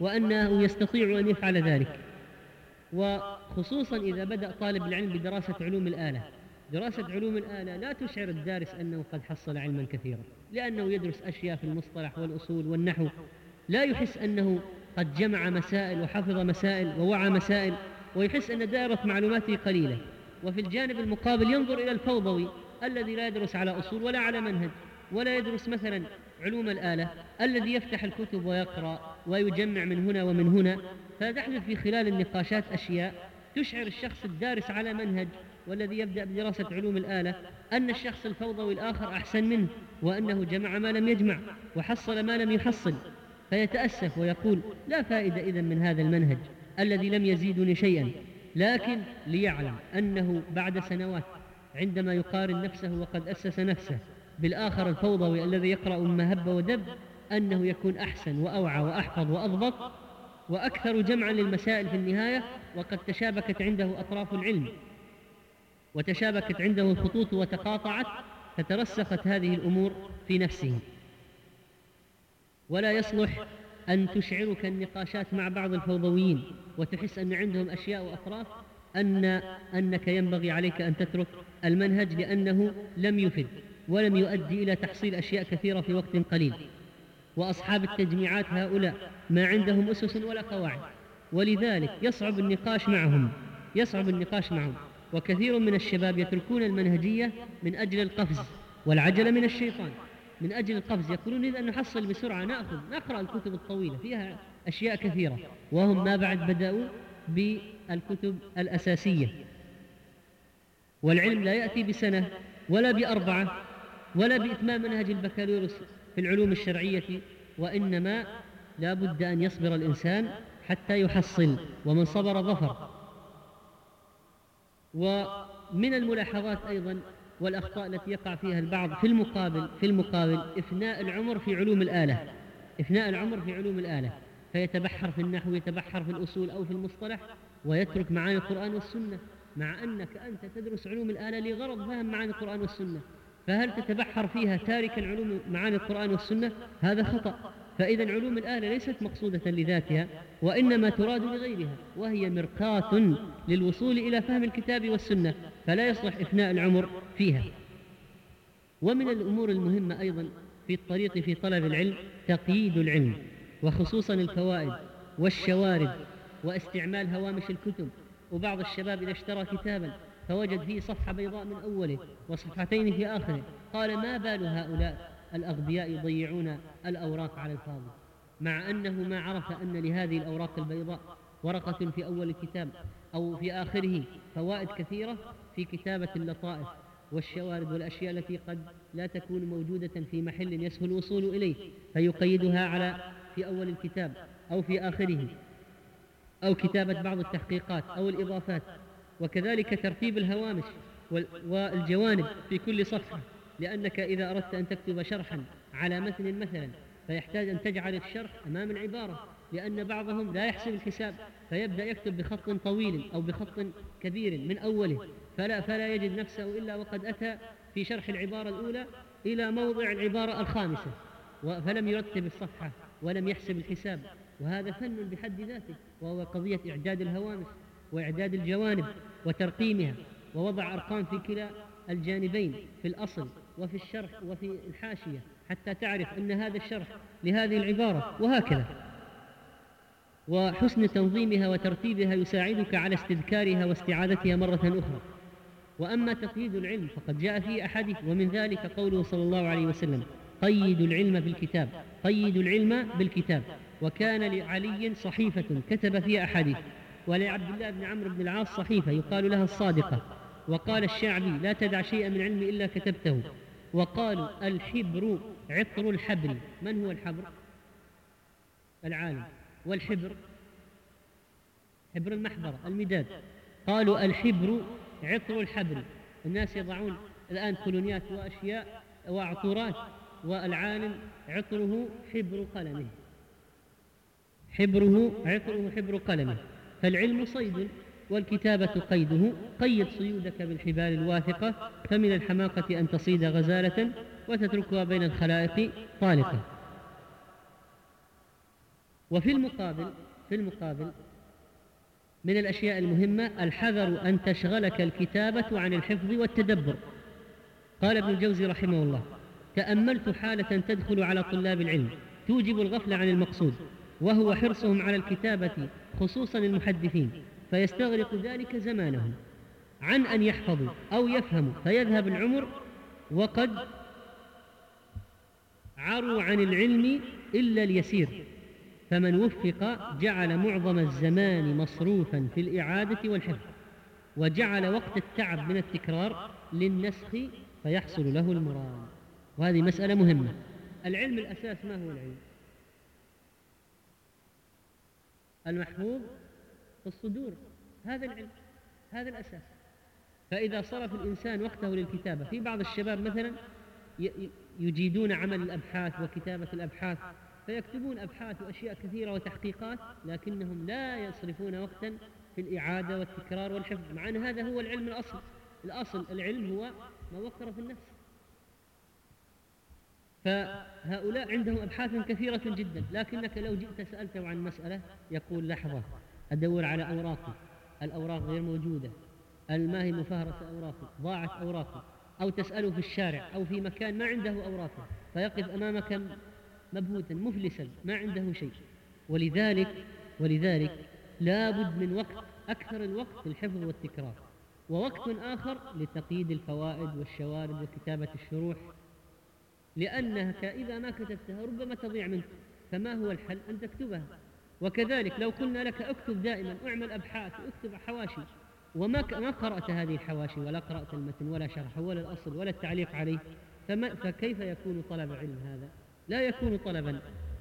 وأنه يستطيع أن يفعل ذلك. وخصوصا إذا بدأ طالب العلم بدراسة علوم الآلة. دراسة علوم الآلة لا تشعر الدارس أنه قد حصل علما كثيرا، لأنه يدرس أشياء في المصطلح والأصول والنحو، لا يحس أنه قد جمع مسائل وحفظ مسائل ووعى مسائل، ويحس أن دائرة معلوماته قليلة. وفي الجانب المقابل ينظر إلى الفوضوي الذي لا يدرس على أصول ولا على منهج ولا يدرس مثلا علوم الآلة، الذي يفتح الكتب ويقرأ ويجمع من هنا ومن هنا، فتحدث في خلال النقاشات أشياء تشعر الشخص الدارس على منهج والذي يبدأ بدراسة علوم الآلة أن الشخص الفوضوي الآخر أحسن منه، وأنه جمع ما لم يجمع وحصل ما لم يحصل، فيتأسف ويقول لا فائدة إذن من هذا المنهج الذي لم يزيدني شيئا. لكن ليعلم أنه بعد سنوات عندما يقارن نفسه وقد أسس نفسه بالآخر الفوضوي الذي يقرأ مما هب ودب، أنه يكون أحسن وأوعى وأحفظ وأضبط وأكثر جمعا للمسائل في النهاية، وقد تشابكت عنده أطراف العلم وتشابكت عنده الخطوط وتقاطعت، فترسخت هذه الأمور في نفسه. ولا يصلح أن تشعرك النقاشات مع بعض الفوضويين وتحس أن عندهم أشياء وأطراف أنك ينبغي عليك أن تترك المنهج، لأنه لم يفد ولم يؤدي إلى تحصيل أشياء كثيرة في وقت قليل. وأصحاب التجميعات هؤلاء ما عندهم أسس ولا قواعد، ولذلك يصعب النقاش معهم. وكثير من الشباب يتركون المنهجية من أجل القفز والعجلة من الشيطان. من أجل القفز يقولون إذا نحصل بسرعة نقرأ الكتب الطويلة فيها أشياء كثيرة، وهم ما بعد بدأوا بالكتب الأساسية. والعلم لا يأتي بسنة ولا ب4 ولا بإتمام منهج البكالوريوس في العلوم الشرعية، وإنما لا بد أن يصبر الإنسان حتى يحصل، ومن صبر ظفر. ومن الملاحظات أيضا والأخطاء التي يقع فيها البعض في المقابل إفناء العمر في علوم الآلة، فيتبحر في النحو، يتبحر في الأصول أو في المصطلح، ويترك معاني القرآن والسنة، مع أنك أنت تدرس علوم الآلة لغرض فهم معاني القرآن والسنة، فهل تتبحر فيها تاركا معاني القرآن والسنة؟ هذا خطأ. فإذا علوم الآلة ليست مقصودة لذاتها، وإنما تراد لغيرها، وهي مرقاة للوصول إلى فهم الكتاب والسنة، فلا يصلح إفناء العمر فيها. ومن الأمور المهمة أيضا في الطريق في طلب العلم تقييد العلم، وخصوصا الفوائد والشوارد واستعمال هوامش الكتب. وبعض الشباب إذا اشترى كتابا فوجد فيه صفحة بيضاء من أوله وصفحتين في آخره، قال ما بال هؤلاء الأغبياء يضيعون الأوراق على الفاضي، مع أنه ما عرف أن لهذه الأوراق البيضاء ورقة في أول الكتاب أو في آخره فوائد كثيرة في كتابة اللطائف والشوارد والأشياء التي قد لا تكون موجودة في محل يسهل الوصول إليه، فيقيدها في أول الكتاب أو في آخره، أو كتابة بعض التحقيقات أو الإضافات، وكذلك ترتيب الهوامش والجوانب في كل صفحة، لأنك إذا أردت أن تكتب شرحا على متن مثلا فيحتاج أن تجعل الشرح أمام العبارة، لأن بعضهم لا يحسب الحساب فيبدأ يكتب بخط طويل أو بخط كبير من أوله، فلا يجد نفسه إلا وقد أتى في شرح العبارة الأولى إلى موضع العبارة الخامسة، فلم يرتب الصفحة ولم يحسب الحساب. وهذا فن بحد ذاته، وهو قضية إعداد الهوامش وإعداد الجوانب وترقيمها، ووضع أرقام في كلا الجانبين، في الأصل وفي الشرح وفي الحاشية، حتى تعرف أن هذا الشرح لهذه العبارة، وهكذا. وحسن تنظيمها وترتيبها يساعدك على استذكارها واستعادتها مرة أخرى. وأما تقييد العلم فقد جاء في أحاديث، ومن ذلك قوله صلى الله عليه وسلم قيدوا العلم بالكتاب. وكان لعلي صحيفة كتب فيها أحاديث، ولعبد الله بن عمرو بن العاص صحيفة يقال لها الصادقة. وقال الشعبي لا تدع شيئا من علم إلا كتبته. وقالوا الحبر عطر الحبر. من هو الحبر؟ العالم. والحبر حبر المحبر المداد. قالوا الحبر عطر الحبر. الناس يضعون الآن كولونيات وأشياء وعطورات، والعالم عطره حبر قلمه، عطره حبر قلمه. فالعلم صيد والكتابة قيده، قيد صيودك بالحبال الواثقة، فمن الحماقة أن تصيد غزالة وتتركها بين الخلائق طالقة. في المقابل من الأشياء المهمة الحذر أن تشغلك الكتابة عن الحفظ والتدبر. قال ابن الجوزي رحمه الله: تأملت حالة تدخل على طلاب العلم توجب الغفلة عن المقصود، وهو حرصهم على الكتابة خصوصا المحدثين، فيستغرق ذلك زمانهم عن أن يحفظوا أو يفهموا، فيذهب العمر وقد عروا عن العلم إلا اليسير. فمن وفق جعل معظم الزمان مصروفا في الإعادة والحفظ، وجعل وقت التعب من التكرار للنسخ فيحصل له المراد. وهذه مسألة مهمة. العلم الأساس ما هو العلم؟ المحفوظ في الصدور، هذا العلم، هذا الأساس. فإذا صرف الإنسان وقته للكتابة، في بعض الشباب مثلا يجيدون عمل الأبحاث وكتابة الأبحاث، فيكتبون أبحاث وأشياء كثيرة وتحقيقات، لكنهم لا يصرفون وقتا في الإعادة والتكرار والحفظ، مع أن هذا هو العلم الأصل. العلم هو ما وقر في النفس. فهؤلاء عندهم أبحاث كثيرة جدا، لكنك لو جئت سألته عن مسألة يقول: لحظة أدور على أوراقي، الأوراق غير موجودة، ما هي مفهرسة أوراقي، ضاعت أوراقي. أو تسأله في الشارع أو في مكان ما عنده أوراقه، فيقف أمامك مبهوتا مفلسا ما عنده شيء. ولذلك لا بد من وقت، أكثر الوقت للحفظ والتكرار، ووقت آخر لتقييد الفوائد والشوارد وكتابة الشروح، لأنك إذا ما كتبتها ربما تضيع منك. فما هو الحل؟ أن تكتبها. وكذلك لو قلنا لك اكتب دائما، اعمل أبحاث واكتب حواشي، وما قرأت هذه الحواشي ولا قرأت المتن ولا شرحه ولا الأصل ولا التعليق عليه، فكيف يكون طلب علم هذا؟ لا يكون طلبا.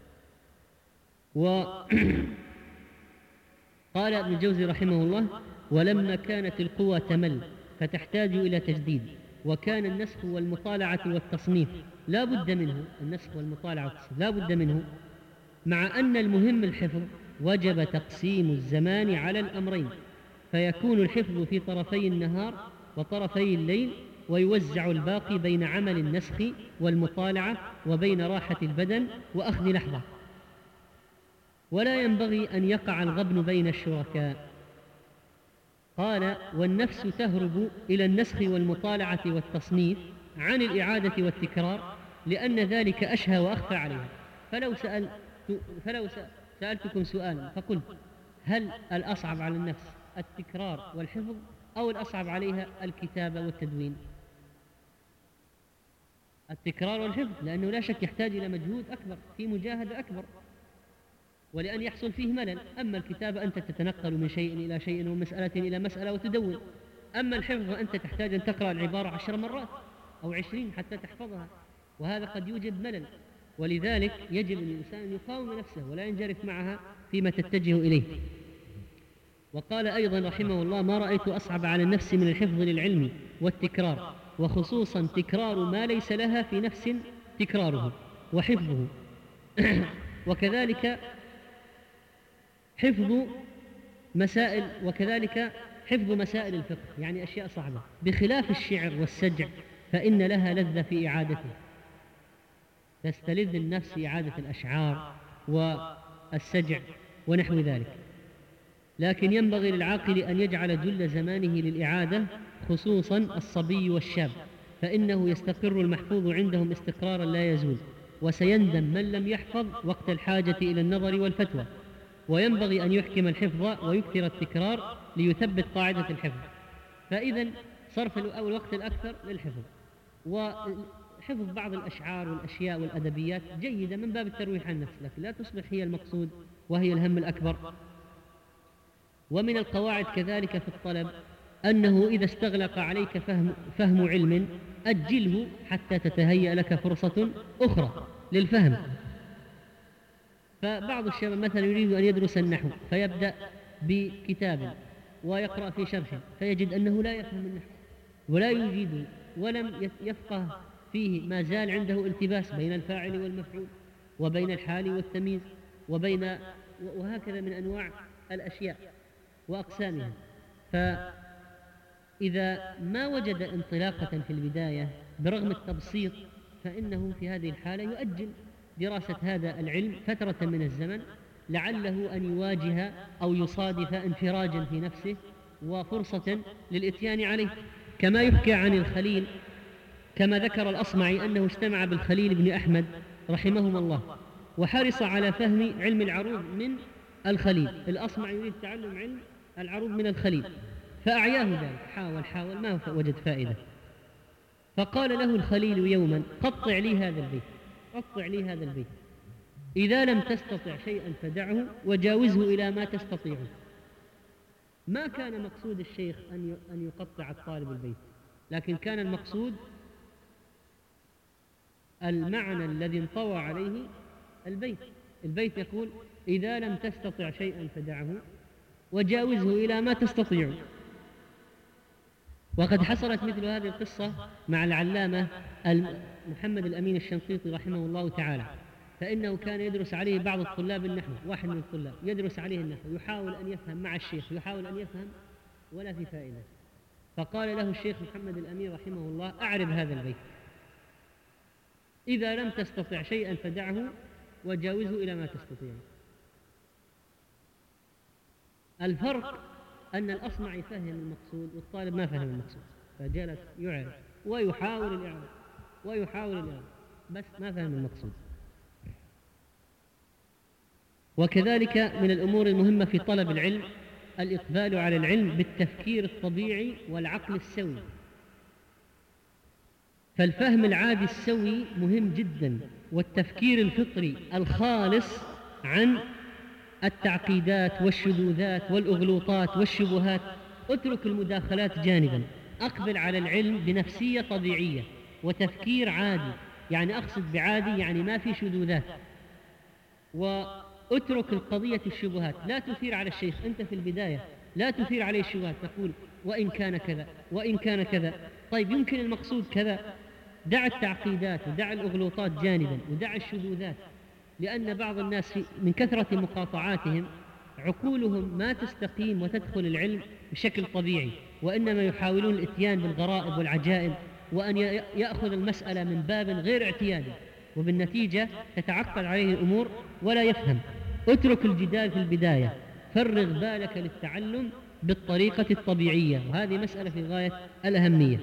وقال ابن الجوزي رحمه الله: ولما كانت القوى تمل فتحتاج إلى تجديد، وكان النسخ والمطالعة والتصنيف لا بد منه، النسخ والمطالعة والتصنيف لا بد منه، مع أن المهم الحفظ، وجب تقسيم الزمان على الأمرين، فيكون الحفظ في طرفي النهار وطرفي الليل، ويوزع الباقي بين عمل النسخ والمطالعة وبين راحة البدن وأخذ لحظة. ولا ينبغي أن يقع الغبن بين الشركاء. قال: والنفس تهرب إلى النسخ والمطالعة والتصنيف عن الإعادة والتكرار، لأن ذلك أشهى وأخفى عليها. فلو سألتكم سؤالا فقلت: هل الأصعب على النفس التكرار والحفظ، أو الأصعب عليها الكتابة والتدوين؟ التكرار والحفظ، لأنه لا شك يحتاج إلى مجهود أكبر، في مجاهدة أكبر، ولأن يحصل فيه ملل. أما الكتابة أنت تتنقل من شيء إلى شيء ومن مسألة إلى مسألة وتدون. أما الحفظ أنت تحتاج أن تقرأ العبارة 10 مرات أو 20 حتى تحفظها، وهذا قد يوجب ملل. ولذلك يجب الإنسان أن يقاوم نفسه ولا ينجرف معها فيما تتجه إليه. وقال أيضا رحمه الله: ما رأيت أصعب على النفس من الحفظ للعلم والتكرار، وخصوصا تكرار ما ليس لها في نفس تكراره وحفظه. وكذلك حفظ مسائل الفقه، يعني أشياء صعبة، بخلاف الشعر والسجع فإن لها لذة في إعادته، تستلذ النفس في إعادة الأشعار والسجع ونحو ذلك. لكن ينبغي للعاقل أن يجعل جل زمانه للإعادة، خصوصا الصبي والشاب، فإنه يستقر المحفوظ عندهم استقرارا لا يزول، وسيندم من لم يحفظ وقت الحاجة إلى النظر والفتوى. وينبغي أن يحكم الحفظ ويكثر التكرار ليثبت قاعدة الحفظ. فإذا صرف الوقت الأكثر للحفظ، وحفظ بعض الأشعار والأشياء والأدبيات جيدة من باب الترويح عن النفس، لكن لا تصبح هي المقصود وهي الهم الأكبر. ومن القواعد كذلك في الطلب أنه إذا استغلق عليك فهم علم أجله حتى تتهيأ لك فرصة أخرى للفهم. فبعض الشباب مثلا يريد أن يدرس النحو، فيبدأ بكتاب ويقرأ في شرحه، فيجد أنه لا يفهم النحو ولا يجيده ولم يفقه فيه، ما زال عنده التباس بين الفاعل والمفعول وبين الحال والتمييز وهكذا من أنواع الأشياء وأقسامها. فإذا ما وجد انطلاقة في البداية برغم التبسيط، فإنه في هذه الحالة يؤجل دراسة هذا العلم فترة من الزمن لعله أن يواجه أو يصادف انفراجا في نفسه وفرصة للإتيان عليه، كما يحكى عن الخليل، كما ذكر الأصمعي أنه اجتمع بالخليل بن أحمد رحمهما الله وحرص على فهم علم العروض من الخليل. الأصمعي يريد تعلم علم العروض من الخليل، فأعياه ذلك، حاول ما وجد فائدة، فقال له الخليل يوما: قطع لي هذا البيت، إذا لم تستطع شيئا فدعه وجاوزه إلى ما تستطيع. ما كان مقصود الشيخ أن يقطع الطالب البيت، لكن كان المقصود المعنى الذي انطوى عليه البيت يقول: إذا لم تستطع شيئا فدعه وجاوزه إلى ما تستطيع. وقد حصلت مثل هذه القصة مع العلامة محمد الأمين الشنقيطي رحمه الله تعالى، فإنه كان يدرس عليه بعض الطلاب النحو، واحد من الطلاب يدرس عليه النحو، يحاول أن يفهم مع الشيخ، يحاول أن يفهم ولا في فائدة، فقال له الشيخ محمد الأمين رحمه الله: أعرب هذا البيت، إذا لم تستطع شيئا فدعه وجاوزه إلى ما تستطيع. الفرق أن الأصمعي فهم المقصود والطالب ما فهم المقصود، فجلس يعرب ويحاول الإعراب بس ما فهم المقصود. وكذلك من الأمور المهمة في طلب العلم الإقبال على العلم بالتفكير الطبيعي والعقل السوي. فالفهم العادي السوي مهم جدا، والتفكير الفطري الخالص عن التعقيدات والشذوذات والأغلوطات والشبهات. اترك المداخلات جانبا، أقبل على العلم بنفسية طبيعية وتفكير عادي، يعني أقصد بعادي يعني ما في شذوذات، واترك القضية الشبهات. لا تثير على الشيخ أنت في البداية، لا تثير عليه الشبهات، تقول وإن كان كذا وإن كان كذا، طيب يمكن المقصود كذا. دع التعقيدات ودع الأغلوطات جانبا ودع الشذوذات، لأن بعض الناس من كثرة مقاطعاتهم عقولهم ما تستقيم وتدخل العلم بشكل طبيعي، وإنما يحاولون الإتيان بالغرائب والعجائب، وأن يأخذ المسألة من باب غير اعتيادي، وبالنتيجة تتعقد عليه الأمور ولا يفهم. اترك الجدال في البداية، فرغ بالك للتعلم بالطريقة الطبيعية، وهذه مسألة في غاية الأهمية.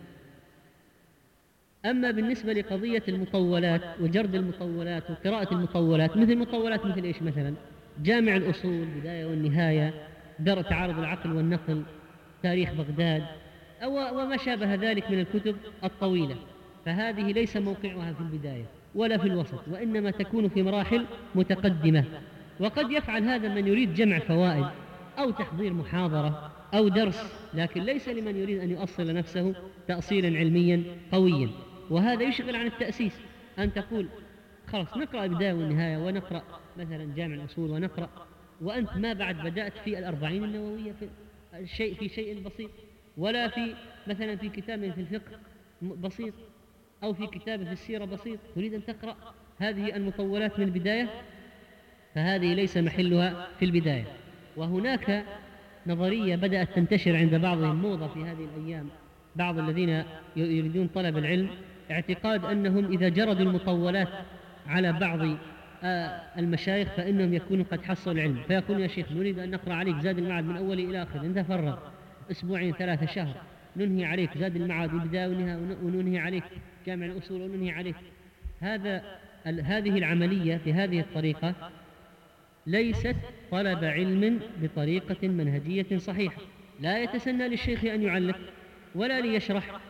أما بالنسبة لقضية المطولات وجرد المطولات وقراءة المطولات، مثل إيش مثلا؟ جامع الأصول، بداية والنهاية، درء تعارض العقل والنقل، تاريخ بغداد، وما شابه ذلك من الكتب الطويلة، فهذه ليس موقعها في البداية ولا في الوسط، وإنما تكون في مراحل متقدمة. وقد يفعل هذا من يريد جمع فوائد أو تحضير محاضرة أو درس، لكن ليس لمن يريد أن يؤصل نفسه تأصيلا علميا قويا، وهذا يشغل عن التأسيس. أن تقول خلاص نقرأ البداية والنهاية ونقرأ مثلا جامع الأصول ونقرأ، وأنت ما بعد بدأت في الأربعين النووية في شيء بسيط، ولا في مثلا في كتاب في الفقه بسيط، أو في كتاب في السيرة بسيط، تريد أن تقرأ هذه المطولات من البداية، فهذه ليس محلها في البداية. وهناك نظرية بدأت تنتشر عند بعضهم، موضة في هذه الأيام، بعض الذين يريدون طلب العلم، اعتقاد أنهم إذا جردوا المطولات على بعض المشايخ فإنهم يكونوا قد حصلوا العلم، فيقول يا شيخ نريد أن نقرأ عليك زاد المعاد من أول إلى آخر، أنت فرغ أسبوعين 3 شهر، ننهي عليك زاد المعاد البداية والنهاية، وننهي عليك جامع الأصول وننهي عليك. هذه العملية في هذه الطريقة ليست طلب علم بطريقة منهجية صحيحة. لا يتسنى للشيخ أن يعلق ولا ليشرح،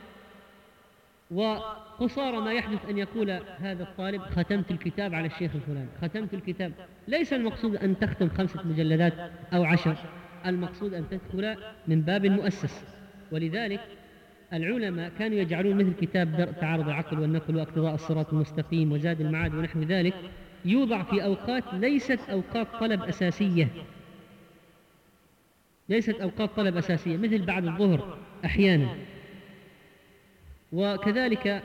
وقصارى ما يحدث أن يقول هذا الطالب ختمت الكتاب على الشيخ الفلاني، ختمت الكتاب. ليس المقصود أن تختم 5 مجلدات أو 10، المقصود أن تدخل من باب مؤسس. ولذلك العلماء كانوا يجعلون مثل كتاب درء تعارض العقل والنقل واقتضاء الصراط المستقيم وزاد المعاد ونحو ذلك، يوضع في أوقات ليست أوقات طلب أساسية، مثل بعد الظهر أحيانا، وكذلك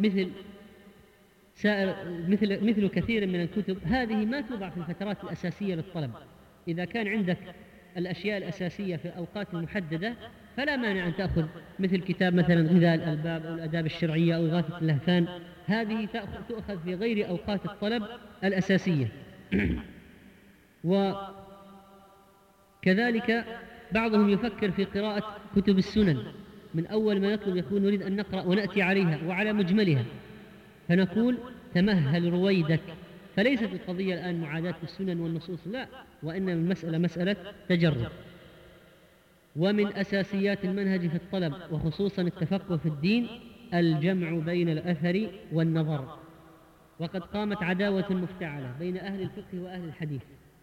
مثل كثير من الكتب. هذه ما توضع في الفترات الأساسية للطلب. إذا كان عندك الأشياء الأساسية في الأوقات المحددة فلا مانع أن تأخذ مثل كتاب مثلا غذاء الألباب أو الآداب الشرعية أو إغاثة اللهفان، هذه تؤخذ في غير أوقات الطلب الأساسية. وكذلك بعضهم يفكر في قراءة كتب السنن، من أول ما يطلب يقول نريد أن نقرأ ونأتي عليها وعلى مجملها، فنقول تمهل رويدك. فليست القضية الآن معاداة السنن والنصوص، لا، وإنما المسألة مسألة تجرب. ومن أساسيات المنهج في الطلب وخصوصا التفقه في الدين الجمع بين الأثر والنظر. وقد قامت عداوة مفتعلة بين أهل الفقه وأهل الحديث،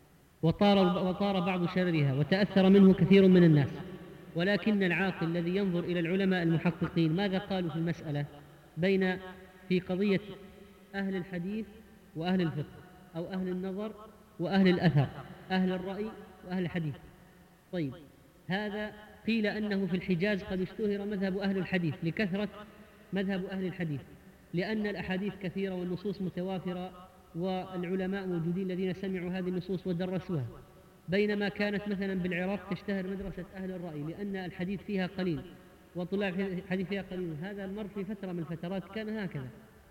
وطار بعض شررها وتأثر منه كثير من الناس، ولكن العاقل الذي ينظر إلى العلماء المحققين ماذا قالوا في المسألة في قضية أهل الحديث وأهل الفقه، أو أهل النظر وأهل الأثر، أهل الرأي وأهل الحديث. طيب، هذا قيل أنه في الحجاز قد اشتهر مذهب أهل الحديث لكثرة مذهب أهل الحديث، لأن الأحاديث كثيرة والنصوص متوافرة والعلماء موجودين الذين سمعوا هذه النصوص ودرسوها. بينما كانت مثلا بالعراق تشتهر مدرسة أهل الرأي لأن الحديث فيها قليل وطلاب الحديث فيها قليل. هذا المر في فترة من الفترات كان هكذا.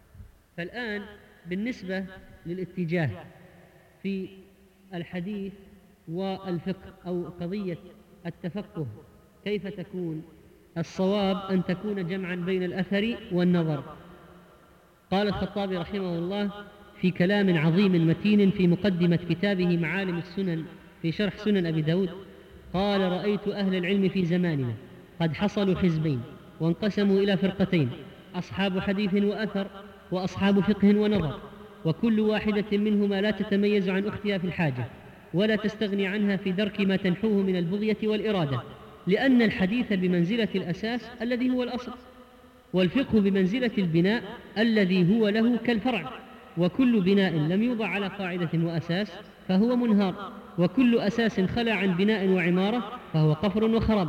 فالآن بالنسبة للاتجاه في الحديث والفقه أو قضية التفقه كيف تكون؟ الصواب أن تكون جمعا بين الأثر والنظر. قال الخطابي رحمه الله في كلام عظيم متين في مقدمة كتابه معالم السنن في شرح سنن أبي داود، قال: رأيت أهل العلم في زماننا قد حصلوا حزبين وانقسموا إلى فرقتين، أصحاب حديث وأثر وأصحاب فقه ونظر، وكل واحدة منهما لا تتميز عن أختها في الحاجة ولا تستغني عنها في درك ما تنحوه من البغية والإرادة، لأن الحديث بمنزلة الأساس الذي هو الأصل، والفقه بمنزلة البناء الذي هو له كالفرع، وكل بناء لم يوضع على قاعدة وأساس فهو منهار، وكل أساس خلى عن بناء وعمارة فهو قفر وخراب.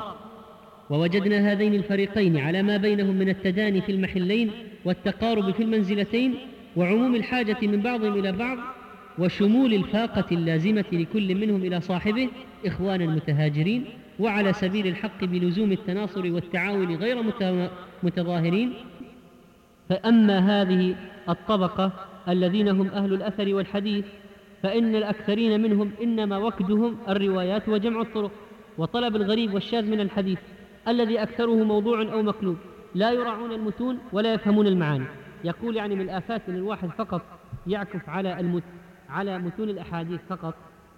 ووجدنا هذين الفريقين على ما بينهم من التداني في المحلين والتقارب في المنزلتين وعموم الحاجة من بعضهم إلى بعض وشمول الفاقة اللازمة لكل منهم إلى صاحبه إخوانا متهاجرين، وعلى سبيل الحق بلزوم التناصر والتعاون غير متظاهرين. فأما هذه الطبقة الذين هم أهل الأثر والحديث فإن الأكثرين منهم إنما وكدهم الروايات وجمع الطرق وطلب الغريب والشاذ من الحديث الذي أكثره موضوع أو مقلوب، لا يراعون المتون ولا يفهمون المعاني. يقول يعني من الآفات أن الواحد فقط يعكف على متون الأحاديث فقط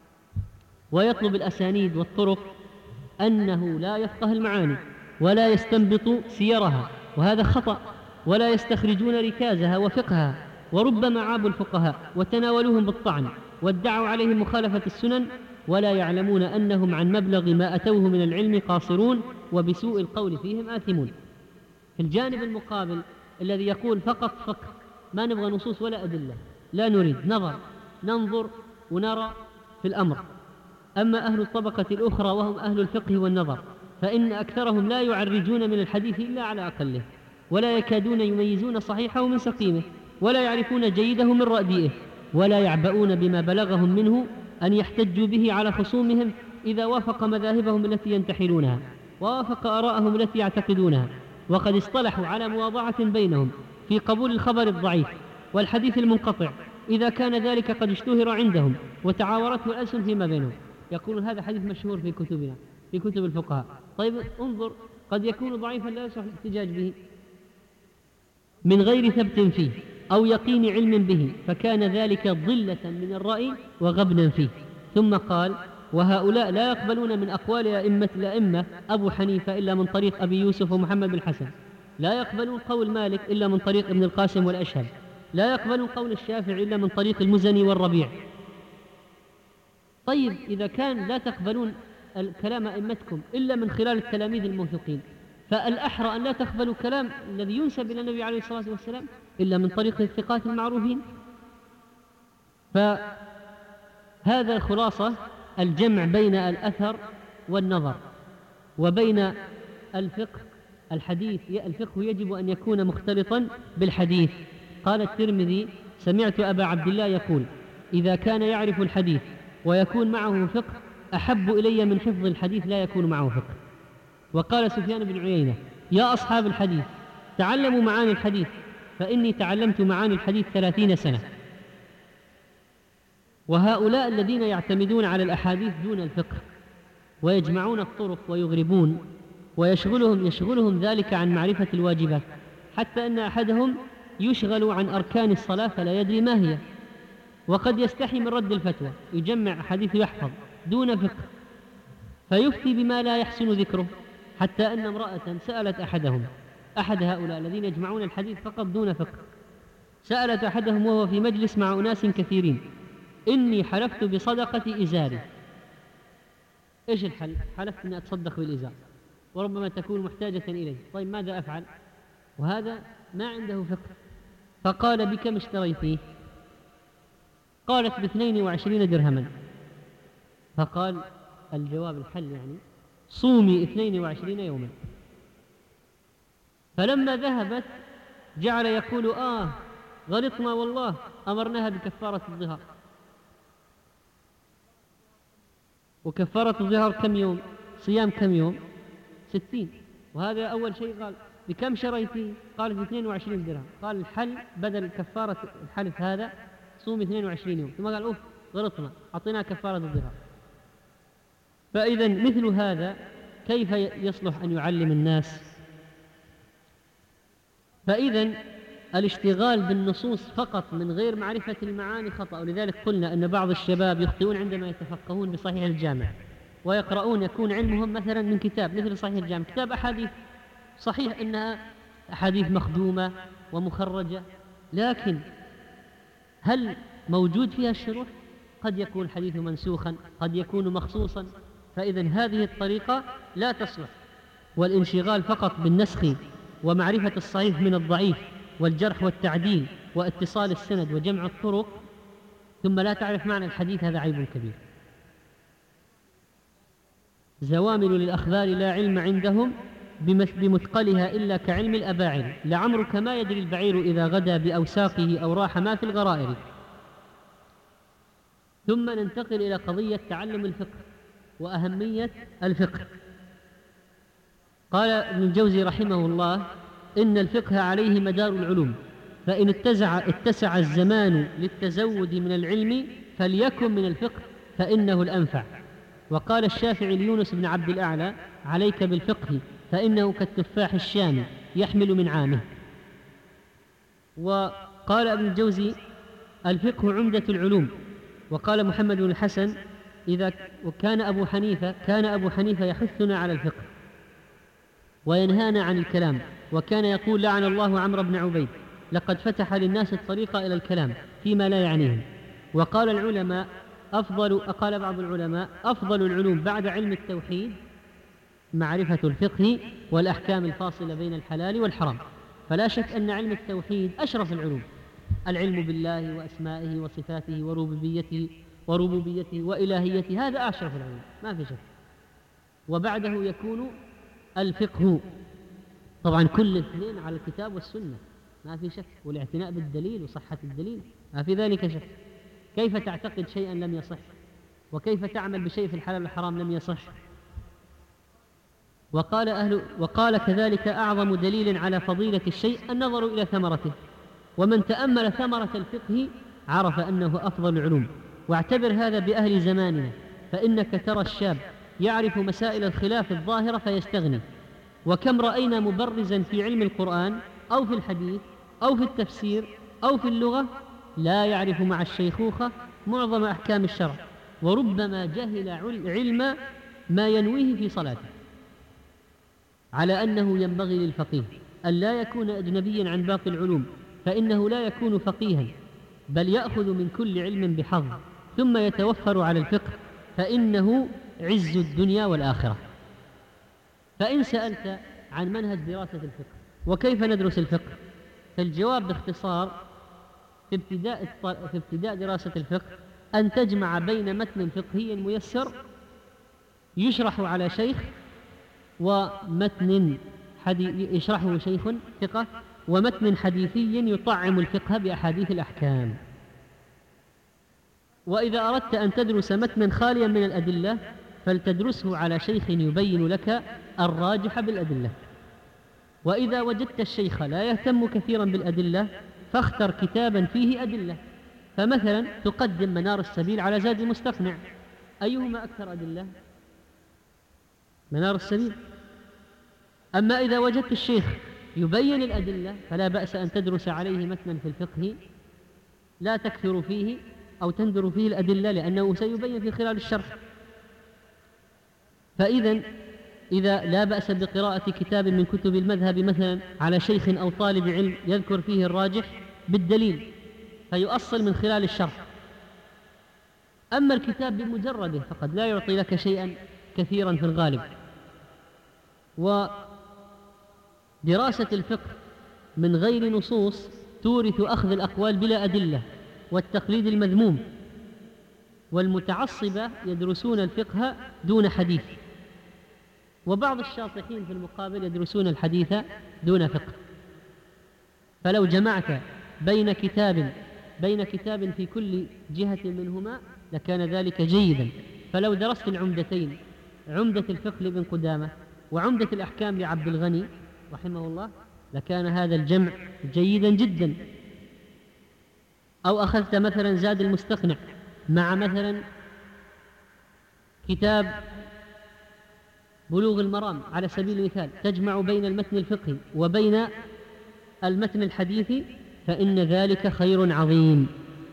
ويطلب الأسانيد والطرق أنه لا يفقه المعاني ولا يستنبط سيرها، وهذا خطأ، ولا يستخرجون ركازها وفقهها. وربما عابوا الفقهاء وتناولوهم بالطعن وادعوا عليهم مخالفة السنن ولا يعلمون أنهم عن مبلغ ما أتوه من العلم قاصرون وبسوء القول فيهم آثمون. في الجانب المقابل الذي يقول فقط فقه، ما نبغى نصوص ولا أدلة، لا نريد ننظر ونرى في الأمر. أما أهل الطبقة الأخرى وهم أهل الفقه والنظر فإن أكثرهم لا يعرجون من الحديث إلا على أقله، ولا يكادون يميزون صحيحه من سقيمه، ولا يعرفون جيده من رديئه، ولا يعبؤون بما بلغهم منه أن يحتجوا به على خصومهم إذا وافق مذاهبهم التي ينتحلونها ووافق آراءهم التي يعتقدونها. وقد اصطلحوا على مواضعة بينهم في قبول الخبر الضعيف والحديث المنقطع إذا كان ذلك قد اشتهر عندهم وتعاورته الألسن فيما بينهم. يقولون هذا حديث مشهور في كتبنا، في كتب الفقهاء. طيب انظر، قد يكون ضعيفا لا يصح الاحتجاج به من غير ثبت فيه أو يقين علم به، فكان ذلك ضلة من الرأي وغبنا فيه. ثم قال: وهؤلاء لا يقبلون من أقوال الأئمة أبو حنيفة إلا من طريق أبي يوسف ومحمد بن الحسن، لا يقبلون قول مالك إلا من طريق ابن القاسم والأشهب، لا يقبلون قول الشافعي إلا من طريق المزني والربيع. طيب إذا كان لا تقبلون الكلام أئمتكم إلا من خلال التلاميذ الموثوقين، فالأحرى أن لا تقبلوا كلام الذي ينسب إلى النبي عليه الصلاة والسلام إلا من طريق الثقات المعروفين. فهذا الخلاصة الجمع بين الأثر والنظر وبين الفقه. الفقه يجب أن يكون مختلطا بالحديث. قال الترمذي: سمعت أبا عبد الله يقول: إذا كان يعرف الحديث ويكون معه فقه أحب إلي من حفظ الحديث لا يكون معه فقه. وقال سفيان بن عيينة: يا أصحاب الحديث تعلموا معاني الحديث، فإني تعلمت معاني الحديث 30 سنة. وهؤلاء الذين يعتمدون على الأحاديث دون الفقه ويجمعون الطرق ويغربون ويشغلهم ذلك عن معرفة الواجبات، حتى أن أحدهم يشغل عن أركان الصلاة فلا يدري ما هي، وقد يستحي من رد الفتوى، يجمع أحاديث يحفظ دون فقه فيفتي بما لا يحسن ذكره، حتى أن امرأة سألت أحد هؤلاء الذين يجمعون الحديث فقط دون فقه، سألت أحدهم وهو في مجلس مع أناس كثيرين: إني حلفت بصدقة إزاري. إيش الحل؟ حلفت أن أتصدق بالإزار وربما تكون محتاجة إليه، طيب ماذا أفعل؟ وهذا ما عنده فقه. فقال: بكم اشتريتيه؟ قالت: ب22 درهما. فقال الجواب الحل يعني صومي 22 يوما. فلما ذهبت جعل يقول: غلطنا والله، أمرناها بكفارة الظهار. وكفارة الظهار كم يوم؟ صيام كم يوم؟ 60. وهذا أول شيء قال: بكم شريتي؟ قالت: ب22 درهم. قال الحل بدل كفارة الحلف هذا صوم 22 يوم. ثم قال: غلطنا، أعطينا كفارة الظهار. فإذا مثل هذا كيف يصلح أن يعلم الناس؟ فإذا الاشتغال بالنصوص فقط من غير معرفة المعاني خطأ. ولذلك قلنا أن بعض الشباب يخطئون عندما يتفقهون بصحيح الجامع ويقرؤون، يكون علمهم مثلا من كتاب مثل صحيح الجامع، كتاب أحاديث، صحيح أنها أحاديث مخدومة ومخرجة، لكن هل موجود فيها الشروح؟ قد يكون الحديث منسوخا، قد يكون مخصوصا. فإذا هذه الطريقة لا تصلح، والانشغال فقط بالنسخ ومعرفة الصحيح من الضعيف والجرح والتعديل واتصال السند وجمع الطرق ثم لا تعرف معنى الحديث، هذا عيب كبير. زوامل للأخبار لا علم عندهم بمثقلها إلا كعلم الأباعر، لعمرك ما يدري البعير إذا غدا بأوساقه أو راح ما في الغرائر. ثم ننتقل إلى قضية تعلم الفقه وأهمية الفقه. قال ابن الجوزي رحمه الله: إن الفقه عليه مدار العلوم، فإن اتسع الزمان للتزود من العلم فليكن من الفقه فإنه الأنفع. وقال الشافعي ليونس بن عبد الأعلى: عليك بالفقه فإنه كالتفاح الشامي يحمل من عامه. وقال ابن الجوزي: الفقه عمدة العلوم. وقال محمد بن الحسن: كان أبو حنيفة يحثنا على الفقه وينهانا عن الكلام، وكان يقول: لعن الله عمرو بن عبيد، لقد فتح للناس الطريق إلى الكلام فيما لا يعنيهم. وقال بعض العلماء: أفضل العلوم بعد علم التوحيد معرفة الفقه والأحكام الفاصلة بين الحلال والحرام. فلا شك أن علم التوحيد أشرف العلوم، العلم بالله وأسمائه وصفاته وربوبيته وإلهيته، هذا أشرف العلوم ما في شك. وبعده يكون الفقه، طبعا كل اثنين على الكتاب والسنة ما في شك، والاعتناء بالدليل وصحة الدليل ما في ذلك شك. كيف تعتقد شيئا لم يصح؟ وكيف تعمل بشيء في الحلال والحرام لم يصح؟ وقال كذلك: أعظم دليل على فضيلة الشيء النظر إلى ثمرته، ومن تأمل ثمرة الفقه عرف أنه أفضل العلوم. واعتبر هذا بأهل زماننا، فإنك ترى الشاب يعرف مسائل الخلاف الظاهرة فيستغني، وكم رأينا مبرزا في علم القرآن أو في الحديث أو في التفسير أو في اللغة لا يعرف مع الشيخوخة معظم أحكام الشرع، وربما جهل علم ما ينويه في صلاته. على أنه ينبغي للفقيه أن لا يكون أجنبيا عن باقي العلوم، فإنه لا يكون فقيها، بل يأخذ من كل علم بحظ ثم يتوفر على الفقه، فإنه عز الدنيا والآخرة. فإن سألت عن منهج دراسة الفقه وكيف ندرس الفقه، فالجواب باختصار في ابتداء دراسة الفقه أن تجمع بين متن فقهي ميسر يشرح على شيخ ومتن يشرحه شيخ ثقة، ومتن حديثي يطعم الفقه بأحاديث الأحكام. وإذا أردت أن تدرس متنا خاليا من الأدلة فلتدرسه على شيخ يبين لك الراجح بالأدلة. وإذا وجدت الشيخ لا يهتم كثيرا بالأدلة فاختر كتابا فيه أدلة، فمثلا تقدم منار السبيل على زاد المستقنع، أيهما أكثر أدلة؟ منار السبيل. أما إذا وجدت الشيخ يبين الأدلة فلا بأس أن تدرس عليه متنا في الفقه لا تكثر فيه أو تندر فيه الأدلة، لأنه سيبين في خلال الشرح. إذا لا بأس بقراءة كتاب من كتب المذهب مثلا على شيخ أو طالب علم يذكر فيه الراجح بالدليل فيؤصل من خلال الشرح. أما الكتاب بمجرده فقد لا يعطي لك شيئا كثيرا في الغالب. ودراسة الفقه من غير نصوص تورث أخذ الأقوال بلا أدلة والتقليد المذموم، والمتعصبة يدرسون الفقه دون حديث، وبعض الشاطحين في المقابل يدرسون الحديث دون فقه. فلو جمعت بين كتاب في كل جهة منهما لكان ذلك جيدا. فلو درست العمدتين، عمدة الفقه لابن قدامة وعمدة الأحكام لعبد الغني رحمه الله، لكان هذا الجمع جيدا جدا. أو أخذت مثلا زاد المستقنع مع مثلا كتاب بلوغ المرام على سبيل المثال، تجمع بين المتن الفقهي وبين المتن الحديثي، فإن ذلك خير عظيم.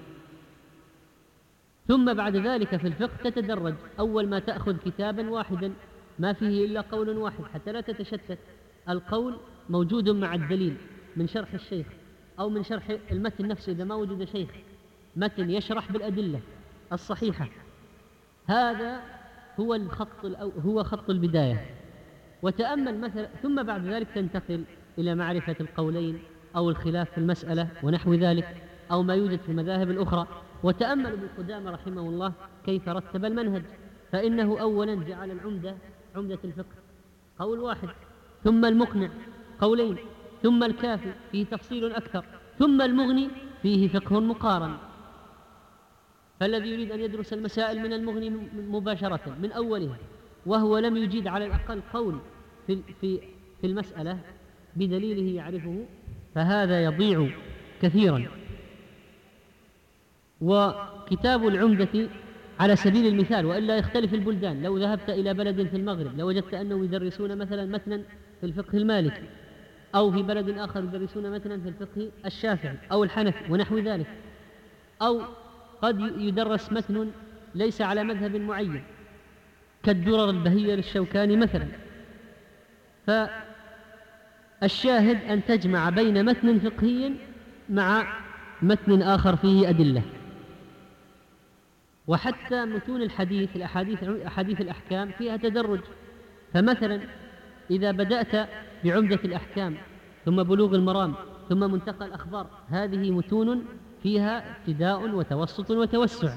ثم بعد ذلك في الفقه تتدرج، أول ما تأخذ كتابا واحدا ما فيه إلا قول واحد حتى لا تتشتت. القول موجود مع الدليل من شرح الشيخ أو من شرح المتن نفسه إذا ما وجد شيخ متن يشرح بالأدلة الصحيحة. هذا هو خط البداية. وتأمل مثلا، ثم بعد ذلك تنتقل إلى معرفة القولين أو الخلاف في المسألة ونحو ذلك أو ما يوجد في المذاهب الأخرى. وتأمل ابن قدامة رحمه الله كيف رتب المنهج، فإنه أولا جعل عمدة الفقه قول واحد، ثم المقنع قولين، ثم الكافي فيه تفصيل أكثر، ثم المغني فيه فقه مقارن. فالذي يريد أن يدرس المسائل من المغني مباشرة من أولها وهو لم يجيد على الأقل قول في المسألة بدليله يعرفه، فهذا يضيع كثيرا. وكتاب العمدة على سبيل المثال، وإلا يختلف البلدان، لو ذهبت إلى بلد في المغرب لوجدت أنهم يدرسون مثلا متنا في الفقه المالكي، أو في بلد آخر يدرسون متنا في الفقه الشافعي أو الحنفي ونحو ذلك، أو قد يدرس متن ليس على مذهب معين كالدرر البهية للشوكاني مثلا. فالشاهد أن تجمع بين متن فقهي مع متن آخر فيه أدلة. وحتى متون الحديث أحاديث الأحكام فيها تدرج. فمثلا إذا بدأت بعمدة الأحكام ثم بلوغ المرام ثم منتقى الأخبار، هذه متون فيها ابتداء وتوسط وتوسع.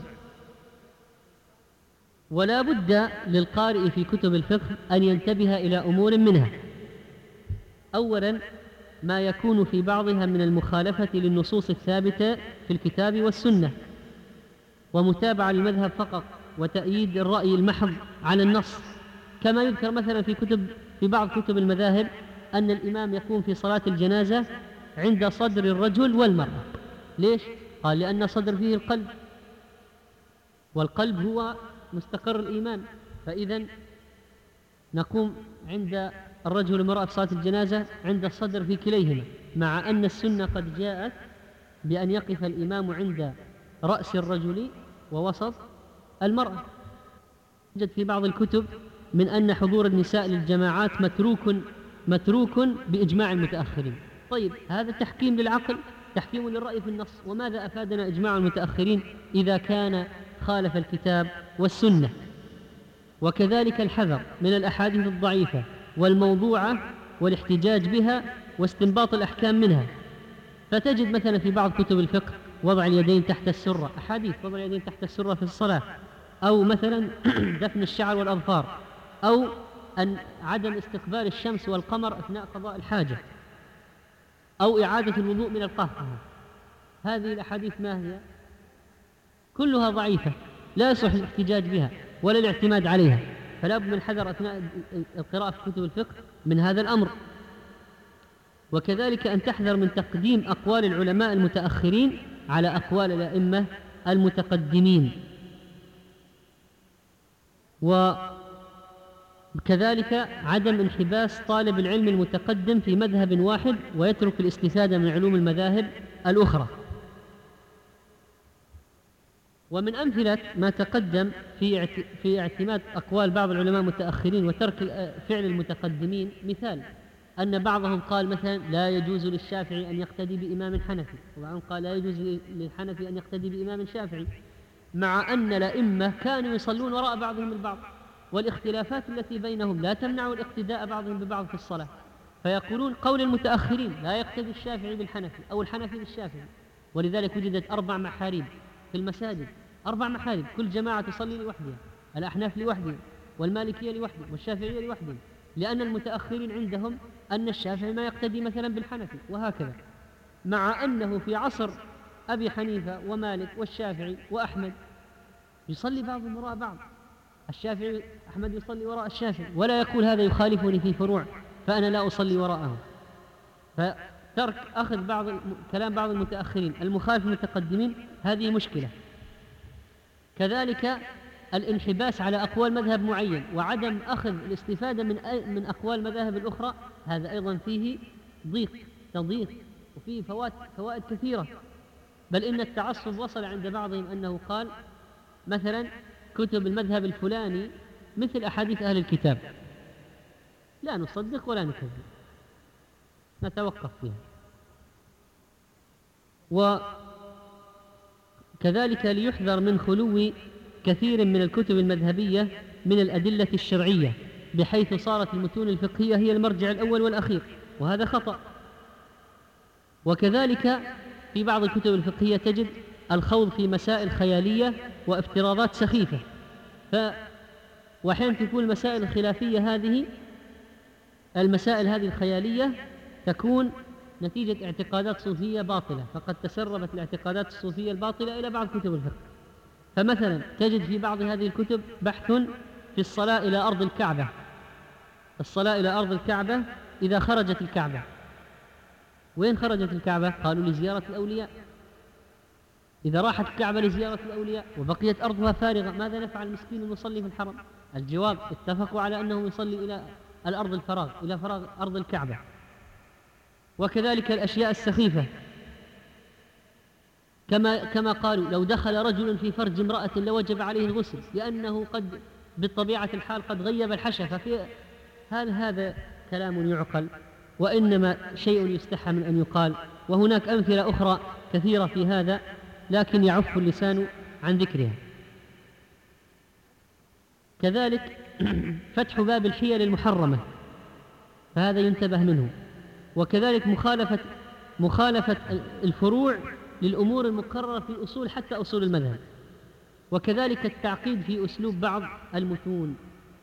ولا بد للقارئ في كتب الفقه أن ينتبه إلى أمور منها. أولا ما يكون في بعضها من المخالفة للنصوص الثابتة في الكتاب والسنة، ومتابعة للمذهب فقط، وتأييد الرأي المحض على النص، كما يذكر مثلا في بعض كتب المذاهب أن الإمام يقوم في صلاة الجنازة عند صدر الرجل والمرأة. ليش؟ قال لأن صدر فيه القلب، والقلب هو مستقر الإيمان، فإذا نقوم عند الرجل والمرأة في صلاة الجنازة عند الصدر في كليهما، مع أن السنة قد جاءت بأن يقف الإمام عند رأس الرجل ووسط المرأة. يوجد في بعض الكتب من أن حضور النساء للجماعات متروك بإجماع المتأخرين. طيب هذا تحكيم للعقل، تحكيم للرأي في النص، وماذا أفادنا إجماع المتأخرين إذا كان خالف الكتاب والسنة؟ وكذلك الحذر من الأحاديث الضعيفة والموضوعة والاحتجاج بها واستنباط الأحكام منها. فتجد مثلا في بعض كتب الفقه وضع اليدين تحت السرة، أحاديث وضع اليدين تحت السرة في الصلاة، أو مثلا دفن الشعر والأظفار، أو أن عدم استقبال الشمس والقمر أثناء قضاء الحاجة، أو إعادة الوضوء من القهقه. هذه الأحاديث ما هي؟ كلها ضعيفة لا يصح الاحتجاج بها ولا الاعتماد عليها، فلا بد من الحذر أثناء القراءة في كتب الفقه من هذا الأمر. وكذلك أن تحذر من تقديم أقوال العلماء المتأخرين على أقوال الأئمة المتقدمين. وكذلك عدم انحباس طالب العلم المتقدم في مذهب واحد ويترك الاستفادة من علوم المذاهب الأخرى. ومن أمثلة ما تقدم في اعتماد أقوال بعض العلماء المتأخرين وترك فعل المتقدمين، مثال أن بعضهم قال مثلا لا يجوز للشافعي أن يقتدي بإمام حنفي، وبعضهم قال لا يجوز للحنفي أن يقتدي بإمام شافعي، مع أن الأئمة كانوا يصلون وراء بعضهم البعض، والاختلافات التي بينهم لا تمنع الاقتداء بعضهم ببعض في الصلاة. فيقولون قول المتأخرين لا يقتدي الشافعي بالحنفي أو الحنفي بالشافعي، ولذلك وجدت 4 محاريب في المساجد، 4 محارب، كل جماعة تصلي لوحدها، الأحناف لوحدهم والمالكية لوحدهم والشافعية لوحدهم، لأن المتأخرين عندهم أن الشافعي ما يقتدي مثلا بالحنفي، وهكذا، مع أنه في عصر أبي حنيفة ومالك والشافعي وأحمد يصلي بعضهم وراء بعض، الشافعي أحمد يصلي وراء الشافعي ولا يقول هذا يخالفني في فروع فأنا لا أصلي وراءه. فترك أخذ كلام بعض المتأخرين المخالف المتقدمين هذه مشكلة. كذلك الانحباس على أقوال مذهب معين وعدم أخذ الاستفادة من أقوال المذاهب الأخرى، هذا أيضا فيه تضييق وفيه فوائد كثيرة. بل إن التعصب وصل عند بعضهم أنه قال مثلا كتب المذهب الفلاني مثل أحاديث أهل الكتاب، لا نصدق ولا نكذب، نتوقف فيها. وكذلك ليحذر من خلو كثير من الكتب المذهبية من الأدلة الشرعية، بحيث صارت المتون الفقهية هي المرجع الأول والأخير، وهذا خطأ. وكذلك في بعض الكتب الفقهية تجد الخوض في مسائل خيالية وافتراضات سخيفة، وأحيانا تكون المسائل الخلافية المسائل هذه الخيالية تكون نتيجة اعتقادات صوفية باطلة، فقد تسربت الاعتقادات الصوفية الباطلة إلى بعض كتب الفقه. فمثلا تجد في بعض هذه الكتب بحث في الصلاة إلى أرض الكعبة، الصلاة إلى أرض الكعبة إذا خرجت الكعبة. وين خرجت الكعبة؟ قالوا لزيارة الأولياء. إذا راحت الكعبة لزيارة الأولياء وبقيت أرضها فارغة ماذا نفعل المسكين المصلي في الحرم؟ الجواب اتفقوا على أنه يصلي إلى الأرض الفراغ، إلى فراغ أرض الكعبة. وكذلك الأشياء السخيفة كما قالوا لو دخل رجل في فرج امرأة لوجب عليه الغسل، لأنه قد بالطبيعة الحال قد غيب الحشفة. هل هذا كلام يعقل؟ وإنما شيء يستحى من أن يقال. وهناك أمثلة أخرى كثيرة في هذا لكن يعف اللسان عن ذكرها. كذلك فتح باب الحيل المحرمة، فهذا ينتبه منه. وكذلك مخالفة الفروع للأمور المقررة في الأصول حتى أصول المذهب. وكذلك التعقيد في أسلوب بعض المتون.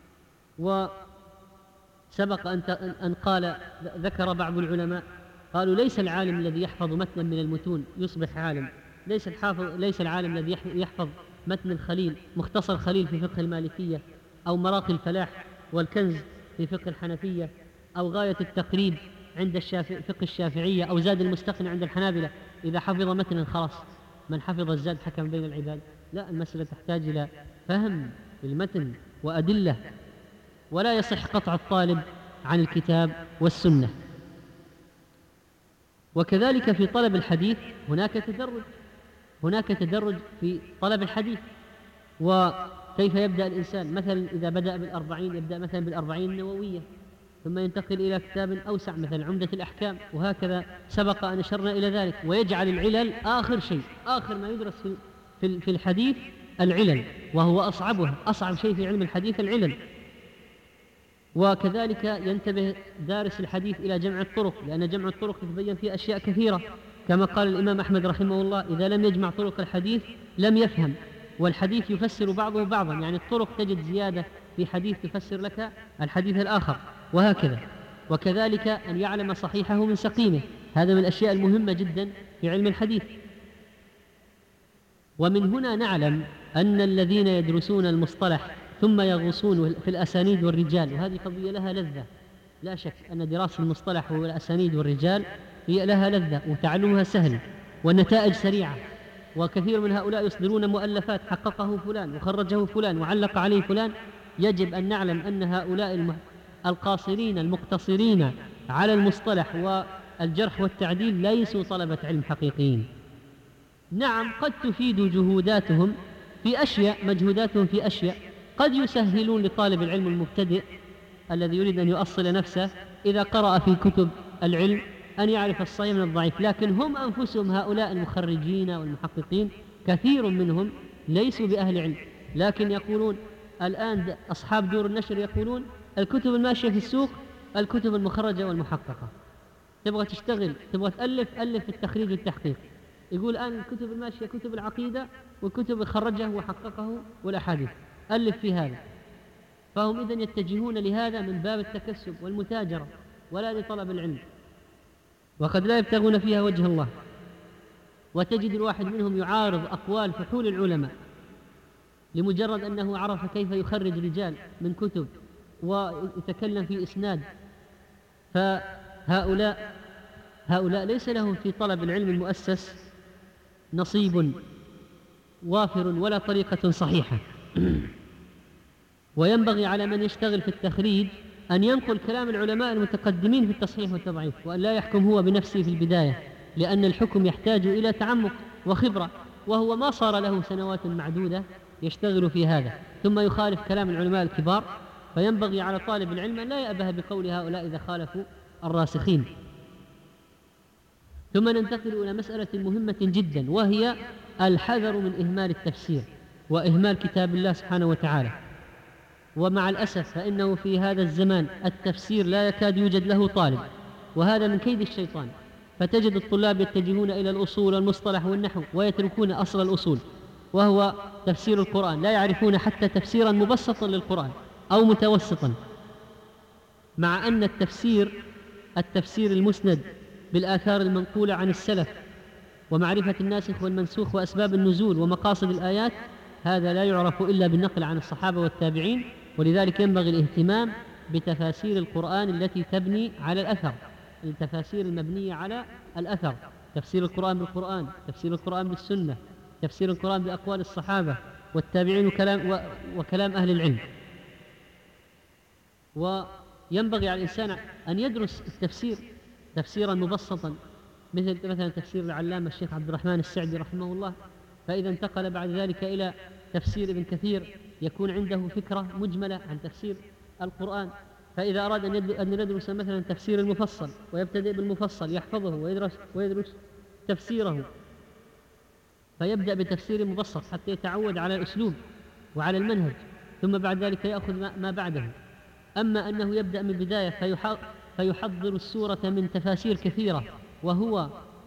وسبق أن ذكر بعض العلماء قالوا ليس العالم الذي يحفظ متنا من المتون يصبح عالم، ليس العالم الذي يحفظ متن الخليل، مختصر خليل في فقه المالكية، أو مراقي الفلاح والكنز في فقه الحنفية، أو غاية التقريب عند فقه الشافعية، أو زاد المستقنع عند الحنابلة. إذا حفظ متنا خلاص من حفظ الزاد حكم بين العباد. لا، المسألة تحتاج إلى فهم المتن وأدلة، ولا يصح قطع الطالب عن الكتاب والسنة. وكذلك في طلب الحديث هناك تدرج في طلب الحديث، وكيف يبدأ الإنسان. مثلا إذا بدأ بال40 يبدأ مثلا بال40 النووية، ثم ينتقل إلى كتاب أوسع مثل عمدة الأحكام، وهكذا سبق أن أشرنا إلى ذلك. ويجعل العلل آخر شيء، آخر ما يدرس في الحديث العلل، وهو أصعب شيء في علم الحديث العلل. وكذلك ينتبه دارس الحديث إلى جمع الطرق، لأن جمع الطرق يتبين فيه أشياء كثيرة، كما قال الإمام أحمد رحمه الله إذا لم يجمع طرق الحديث لم يفهم. والحديث يفسر بعضه بعضا، يعني الطرق تجد زيادة في حديث تفسر لك الحديث الآخر، وهكذا. وكذلك أن يعلم صحيحه من سقيمه، هذا من الأشياء المهمة جدا في علم الحديث. ومن هنا نعلم أن الذين يدرسون المصطلح ثم يغوصون في الأسانيد والرجال، وهذه قضية لها لذة، لا شك أن دراسة المصطلح والأسانيد والرجال هي لها لذة، وتعلمها سهل، والنتائج سريعة. وكثير من هؤلاء يصدرون مؤلفات حققه فلان وخرجه فلان وعلق عليه فلان. يجب أن نعلم أن هؤلاء القاصرين المقتصرين على المصطلح والجرح والتعديل ليسوا طلبة علم حقيقيين. نعم، قد تفيد جهوداتهم في أشياء، مجهوداتهم في أشياء قد يسهلون لطالب العلم المبتدئ الذي يريد أن يؤصل نفسه إذا قرأ في كتب العلم أن يعرف الصحيح من الضعيف، لكن هم أنفسهم هؤلاء المخرجين والمحققين كثير منهم ليسوا بأهل علم، لكن يقولون الآن أصحاب دور النشر يقولون الكتب الماشية في السوق الكتب المخرجة والمحققة. تبغى تشتغل، تبغى ألف التخريج والتحقيق، يقول الآن الكتب الماشية كتب العقيدة والكتب خرجه وحققه والأحاديث، ألف في هذا. فهم إذن يتجهون لهذا من باب التكسب والمتاجرة ولا لطلب العلم، وقد لا يبتغون فيها وجه الله. وتجد الواحد منهم يعارض أقوال فحول العلماء لمجرد أنه عرف كيف يخرج رجال من كتب ويتكلم في إسناد. فهؤلاء ليس لهم في طلب العلم المؤسس نصيب وافر ولا طريقة صحيحة. وينبغي على من يشتغل في التخريج أن ينقل كلام العلماء المتقدمين في التصحيح والتضعيف، وأن لا يحكم هو بنفسه في البداية، لأن الحكم يحتاج إلى تعمق وخبرة، وهو ما صار له سنوات معدودة يشتغل في هذا ثم يخالف كلام العلماء الكبار. فينبغي على طالب العلم أن لا يأبه بقول هؤلاء إذا خالفوا الراسخين. ثم ننتقل إلى مسألة مهمة جدا، وهي الحذر من إهمال التفسير وإهمال كتاب الله سبحانه وتعالى. ومع الأسف فإنه في هذا الزمان التفسير لا يكاد يوجد له طالب، وهذا من كيد الشيطان. فتجد الطلاب يتجهون إلى الأصول والمصطلح والنحو ويتركون أصل الأصول وهو تفسير القرآن، لا يعرفون حتى تفسيرا مبسطا للقرآن أو متوسطا، مع أن التفسير المسند بالآثار المنقولة عن السلف ومعرفة الناسخ والمنسوخ وأسباب النزول ومقاصد الآيات، هذا لا يعرف إلا بالنقل عن الصحابة والتابعين. ولذلك ينبغي الاهتمام بتفاسير القرآن التي تبني على الأثر، التفاسير المبنية على الأثر، تفسير القرآن بالقرآن، تفسير القرآن بالسنة، تفسير القرآن بأقوال الصحابة والتابعين وكلام أهل العلم. وينبغي على الإنسان أن يدرس التفسير تفسيرا مبسطا، مثلا تفسير العلامة الشيخ عبد الرحمن السعدي رحمه الله. فإذا انتقل بعد ذلك إلى تفسير ابن كثير يكون عنده فكرة مجملة عن تفسير القرآن. فإذا أراد أن يدرس مثلا تفسير المفصل ويبتدئ بالمفصل يحفظه ويدرس تفسيره، فيبدأ بتفسير مبسط حتى يتعود على الأسلوب وعلى المنهج، ثم بعد ذلك يأخذ ما بعده. أما أنه يبدأ من البداية فيحضر السورة من تفاسير كثيرة وهو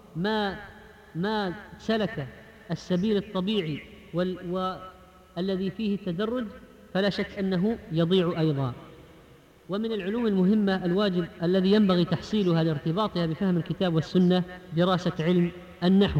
ما سلك السبيل الطبيعي والذي فيه التدرج، فلا شك أنه يضيع أيضا. ومن العلوم المهمة الواجب الذي ينبغي تحصيلها لارتباطها بفهم الكتاب والسنة دراسة علم النحو.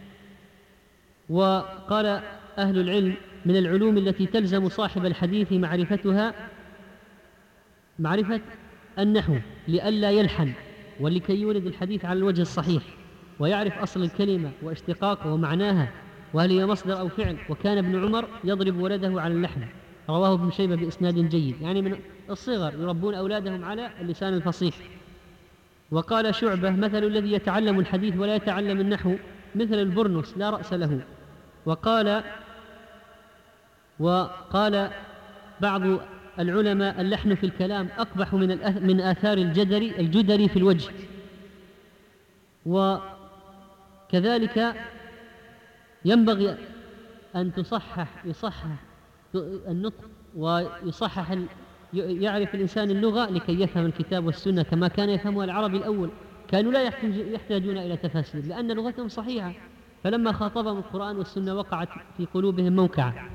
وقال أهل العلم من العلوم التي تلزم صاحب الحديث معرفتها معرفة النحو لئلا يلحن، ولكي يورد الحديث على الوجه الصحيح، ويعرف أصل الكلمة واشتقاقه ومعناها وهل هي مصدر أو فعل. وكان ابن عمر يضرب ولده على اللحن، رواه ابن شيبة بإسناد جيد، يعني من الصغر يربون أولادهم على اللسان الفصيح. وقال شعبة مثل الذي يتعلم الحديث ولا يتعلم النحو مثل البرنس لا رأس له. وقال بعض العلماء اللحن في الكلام أقبح من آثار الجدري في الوجه. وكذلك ينبغي أن يصحح النطق ويصحح يعرف الإنسان اللغة لكي يفهم الكتاب والسنة كما كان يفهمها العرب الأول. كانوا لا يحتاجون إلى تفاسير لأن لغتهم صحيحة، فلما خاطبهم القرآن والسنة وقعت في قلوبهم موقعة.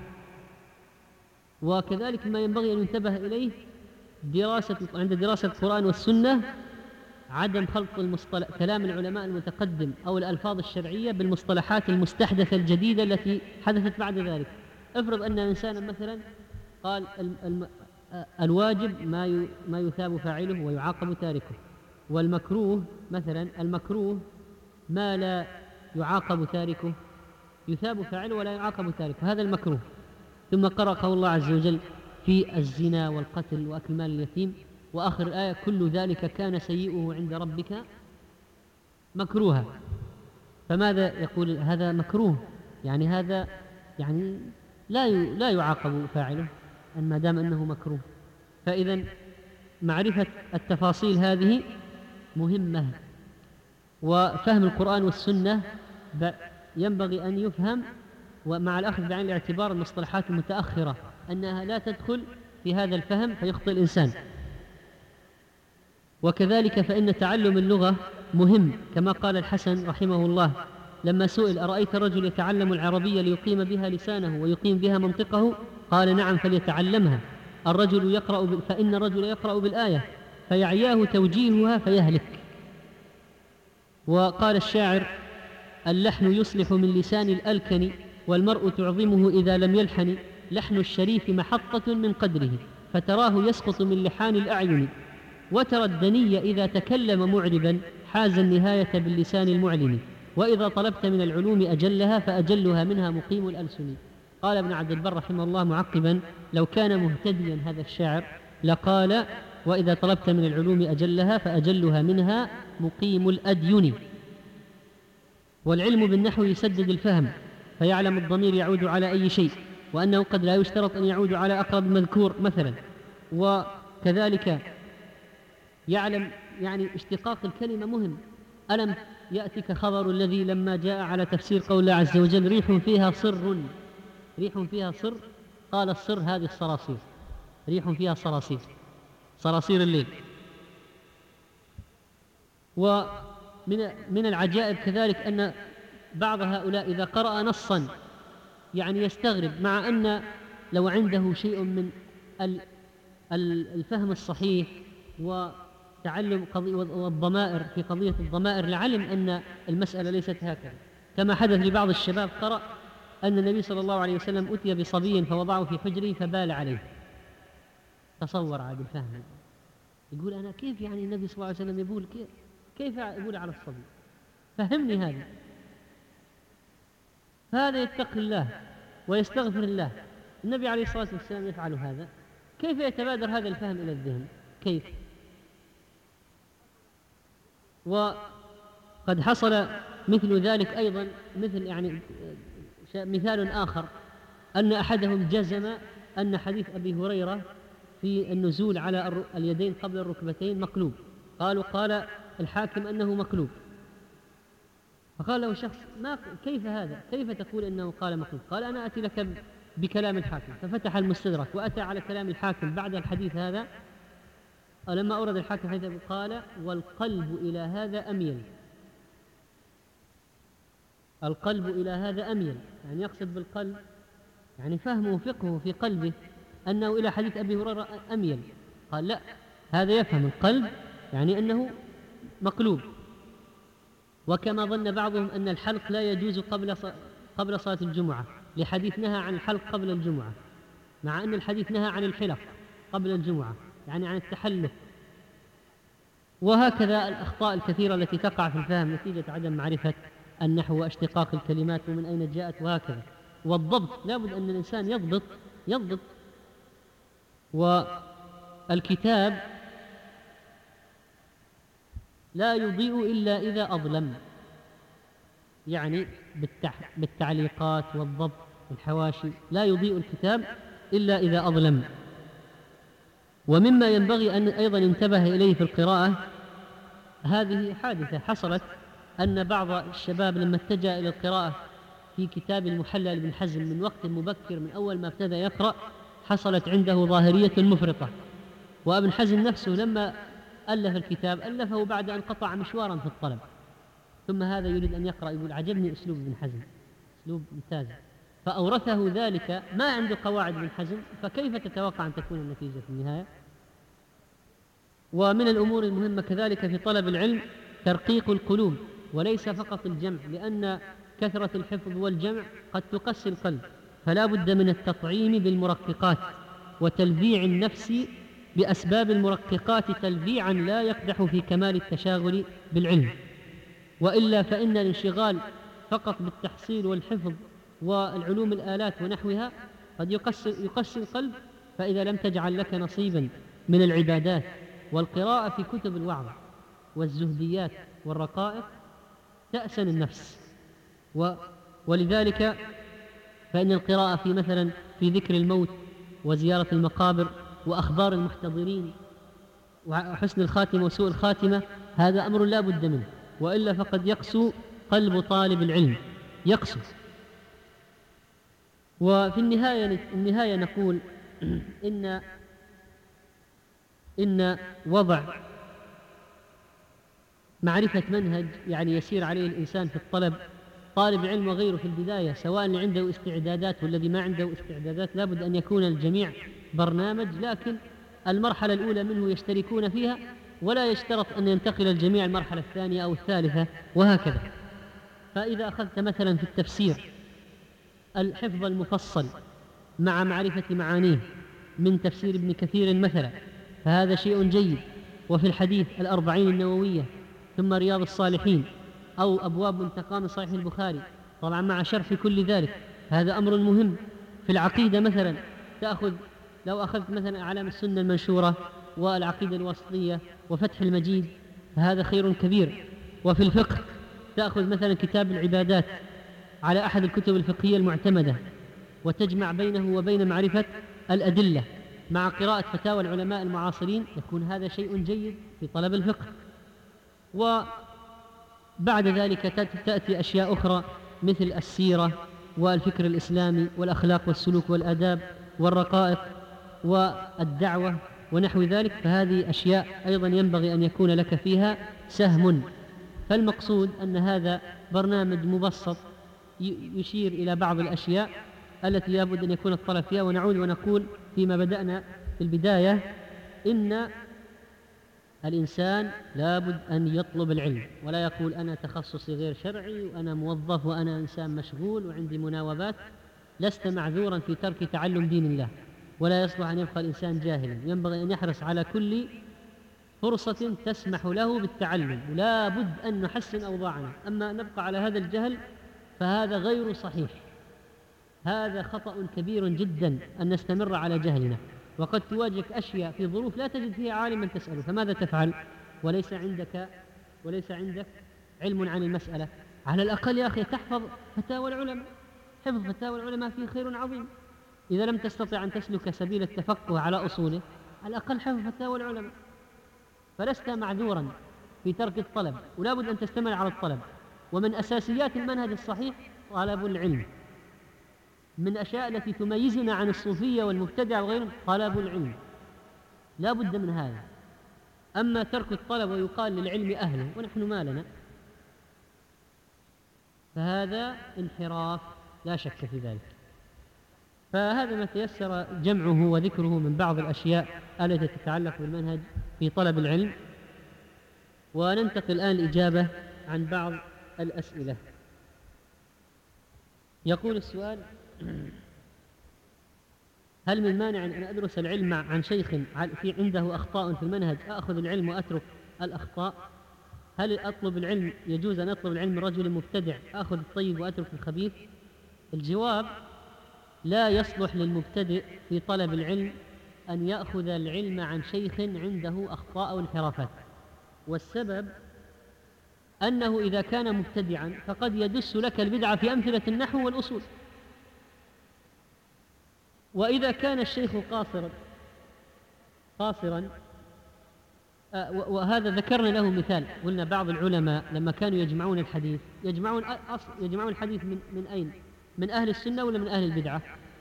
وكذلك ما ينبغي أن ينتبه إليه عند دراسة القرآن والسنة عدم خلط كلام العلماء المتقدم أو الألفاظ الشرعية بالمصطلحات المستحدثة الجديدة التي حدثت بعد ذلك. افرض أن إنسانا مثلا قال الواجب ما يثاب فاعله ويعاقب تاركه، والمكروه مثلا المكروه ما لا يعاقب تاركه يثاب فاعله ولا يعاقب تاركه، هذا المكروه. ثم قرأ قول الله عز وجل في الزنا والقتل وأكل مال اليتيم، وآخر الآية كل ذلك كان سيئه عند ربك مكروها. فماذا يقول؟ هذا مكروه، يعني هذا يعني لا يعاقب فاعله ما دام أنه مكروه. فإذا معرفة التفاصيل هذه مهمة، وفهم القرآن والسنة ينبغي أن يفهم، ومع الأخذ بعين الاعتبار المصطلحات المتأخرة أنها لا تدخل في هذا الفهم فيخطئ الإنسان. وكذلك فإن تعلم اللغة مهم، كما قال الحسن رحمه الله لما سئل: أرأيت رجل يتعلم العربية ليقيم بها لسانه ويقيم بها منطقه؟ قال: نعم، فليتعلمها. فإن الرجل يقرأ بالآية فيعياه توجيهها فيهلك. وقال الشاعر: اللحن يصلح من لسان الألكن، والمرء تعظمه إذا لم يلحن. لحن الشريف محطة من قدره، فتراه يسقط من لحان الأعين. وترى الدني إذا تكلم معربا، حاز النهاية باللسان المعلن. وإذا طلبت من العلوم أجلها، فأجلها منها مقيم الألسن. قال ابن عبد البر رحمه الله معقبا: لو كان مهتديا هذا الشاعر لقال: وإذا طلبت من العلوم أجلها، فأجلها منها مقيم الأدين. والعلم بالنحو يسدد الفهم، فيعلم الضمير يعود على أي شيء، وأنه قد لا يشترط أن يعود على أقرب مذكور مثلا. وكذلك يعلم يعني اشتقاق الكلمة مهم. ألم يأتك خبر الذي لما جاء على تفسير قول الله عز وجل: ريح فيها صر. ريح فيها صر، قال الصر هذه الصراصير، ريح فيها صراصير، صراصير الليل. ومن العجائب كذلك أن بعض هؤلاء إذا قرأ نصا يعني يستغرب، مع أن لو عنده شيء من الفهم الصحيح وتعلم والضمائر في قضية الضمائر لعلم أن المسألة ليست هكذا. كما حدث لبعض الشباب قرأ أن النبي صلى الله عليه وسلم أتي بصبي فوضعه في حجره فبال عليه. تصور عاد الفهم، يقول: أنا كيف يعني النبي صلى الله عليه وسلم يقول كيف يقول على الصبي؟ فهمني هذا. فهذا يتقي الله ويستغفر الله. النبي عليه الصلاة والسلام يفعل هذا، كيف يتبادر هذا الفهم إلى الذهن؟ كيف؟ وقد حصل مثل ذلك أيضا، مثال آخر، أن أحدهم جزم أن حديث أبي هريرة في النزول على اليدين قبل الركبتين مقلوب. قال الحاكم أنه مقلوب. فقال له شخص: كيف هذا؟ كيف تقول أنه قال مقلوب؟ قال: أنا أتي لك بكلام الحاكم. ففتح المستدرك وأتى على كلام الحاكم بعد الحديث هذا. لما أورد الحاكم حيث قال: والقلب إلى هذا أميل. القلب إلى هذا أميل، يعني يقصد بالقلب يعني فهمه وفقهه في قلبه أنه إلى حديث أبي هريرة أميل. قال: لا، هذا يفهم القلب يعني أنه مقلوب. وكما ظن بعضهم أن الحلق لا يجوز قبل صلاة الجمعة، لحديث نهى عن الحلق قبل الجمعة، مع أن الحديث نهى عن الحلق قبل الجمعة، يعني عن التحلق. وهكذا الأخطاء الكثيرة التي تقع في الفهم نتيجة عدم معرفة النحو واشتقاق الكلمات ومن أين جاءت وهكذا. والضبط، لا بد أن الإنسان يضبط. والكتاب لا يضيء إلا إذا أظلم، يعني بالتعليقات والضبط والحواشي لا يضيء الكتاب إلا إذا أظلم. ومما ينبغي أن أيضا ينتبه إليه في القراءة، هذه حادثة حصلت، أن بعض الشباب لما اتجه إلى القراءة في كتاب المحلى لابن حزم من وقت مبكر، من أول ما ابتدأ يقرأ حصلت عنده ظاهرية مفرطة. وابن حزم نفسه لما ألف الكتاب ألفه بعد أن قطع مشوارا في الطلب، ثم هذا يريد أن يقرأ، يقول: عجبني أسلوب ابن حزم، أسلوب ممتاز. فأورثه ذلك ما عنده قواعد ابن حزم، فكيف تتوقع أن تكون النتيجة في النهاية؟ ومن الأمور المهمة كذلك في طلب العلم ترقيق القلوب، وليس فقط الجمع، لأن كثرة الحفظ والجمع قد تقسي القلب، فلا بد من التطعيم بالمرققات وتلذيع النفس بأسباب المرققات تلذيعا لا يقدح في كمال التشاغل بالعلم. وإلا فإن الانشغال فقط بالتحصيل والحفظ والعلوم الآلات ونحوها قد يقسي القلب، فإذا لم تجعل لك نصيبا من العبادات والقراءة في كتب الوعظ والزهديات والرقائق تأسن النفس. ولذلك فإن القراءة في مثلا في ذكر الموت وزيارة المقابر وأخبار المحتضرين وحسن الخاتمة وسوء الخاتمة هذا أمر لا بد منه، وإلا فقد يقسو قلب طالب العلم، يقسو. وفي النهاية نقول إن وضع معرفة منهج يعني يسير عليه الإنسان في الطلب، طالب علم وغيره في البداية، سواء اللي عنده استعدادات والذي ما عنده استعدادات، لابد أن يكون الجميع برنامج، لكن المرحلة الأولى منه يشتركون فيها، ولا يشترط أن ينتقل الجميع المرحلة الثانية أو الثالثة وهكذا. فإذا أخذت مثلا في التفسير الحفظ المفصل مع معرفة معانيه من تفسير ابن كثير مثلا فهذا شيء جيد، وفي الحديث 40 النووية ثم رياض الصالحين أو أبواب منتقى من صحيح البخاري طبعا مع شرح كل ذلك، هذا أمر مهم. في العقيدة مثلا لو أخذت مثلا أعلام السنة المنشورة والعقيدة الواسطية وفتح المجيد فهذا خير كبير. وفي الفقه تأخذ مثلا كتاب العبادات على أحد الكتب الفقهية المعتمدة وتجمع بينه وبين معرفة الأدلة مع قراءة فتاوى العلماء المعاصرين، يكون هذا شيء جيد في طلب الفقه. وبعد ذلك تأتي أشياء أخرى مثل السيرة والفكر الإسلامي والأخلاق والسلوك والآداب والرقائق والدعوة ونحو ذلك، فهذه أشياء أيضا ينبغي أن يكون لك فيها سهم. فالمقصود أن هذا برنامج مبسط يشير إلى بعض الأشياء التي يجب أن يكون الطلب فيها. ونعود ونقول فيما بدأنا في البداية إن الإنسان لابد أن يطلب العلم، ولا يقول أنا تخصصي غير شرعي وأنا موظف وأنا إنسان مشغول وعندي مناوبات. لست معذورا في ترك تعلم دين الله، ولا يصلح أن يبقى الإنسان جاهلا، ينبغي أن يحرص على كل فرصة تسمح له بالتعلم، لا بد أن نحسن أوضاعنا. أما نبقى على هذا الجهل فهذا غير صحيح، هذا خطأ كبير جدا أن نستمر على جهلنا، وقد تواجهك أشياء في ظروف لا تجد فيها عالما تسأله، فماذا تفعل وليس عندك علم عن المسألة؟ على الأقل يا أخي تحفظ فتاوى العلماء، حفظ فتاوى العلماء فيه خير عظيم. إذا لم تستطع أن تسلك سبيل التفقه على أصوله على الأقل حفظ فتاوى العلماء، فلست معذورا في ترك الطلب، ولا بد أن تستمر على الطلب. ومن أساسيات المنهج الصحيح طلب العلم، من الأشياء التي تميزنا عن الصوفية والمبتدع وغيرهم طلب العلم، لا بد من هذا. أما ترك الطلب ويقال للعلم أهله ونحن ما لنا، فهذا انحراف لا شك في ذلك. فهذا ما تيسر جمعه وذكره من بعض الأشياء التي تتعلق بالمنهج في طلب العلم. وننتقل الآن الإجابة عن بعض الأسئلة. يقول السؤال: هل من مانع أن أدرس العلم عن شيخ في عنده أخطاء في المنهج أخذ العلم وأترك الأخطاء؟ هل أطلب العلم يجوز أن أطلب العلم من رجل مبتدع أخذ الطيب وأترك الخبيث؟ الجواب: لا يصلح للمبتدئ في طلب العلم أن يأخذ العلم عن شيخ عنده أخطاء وانحرافات، والسبب أنه إذا كان مبتدعا فقد يدس لك البدعة في أمثلة النحو والأصول. وإذا كان الشيخ قاصرا وهذا ذكرنا له مثال، قلنا بعض العلماء لما كانوا يجمعون الحديث يجمعون الحديث من أين؟ من أهل السنة ولا من أهل البدعة؟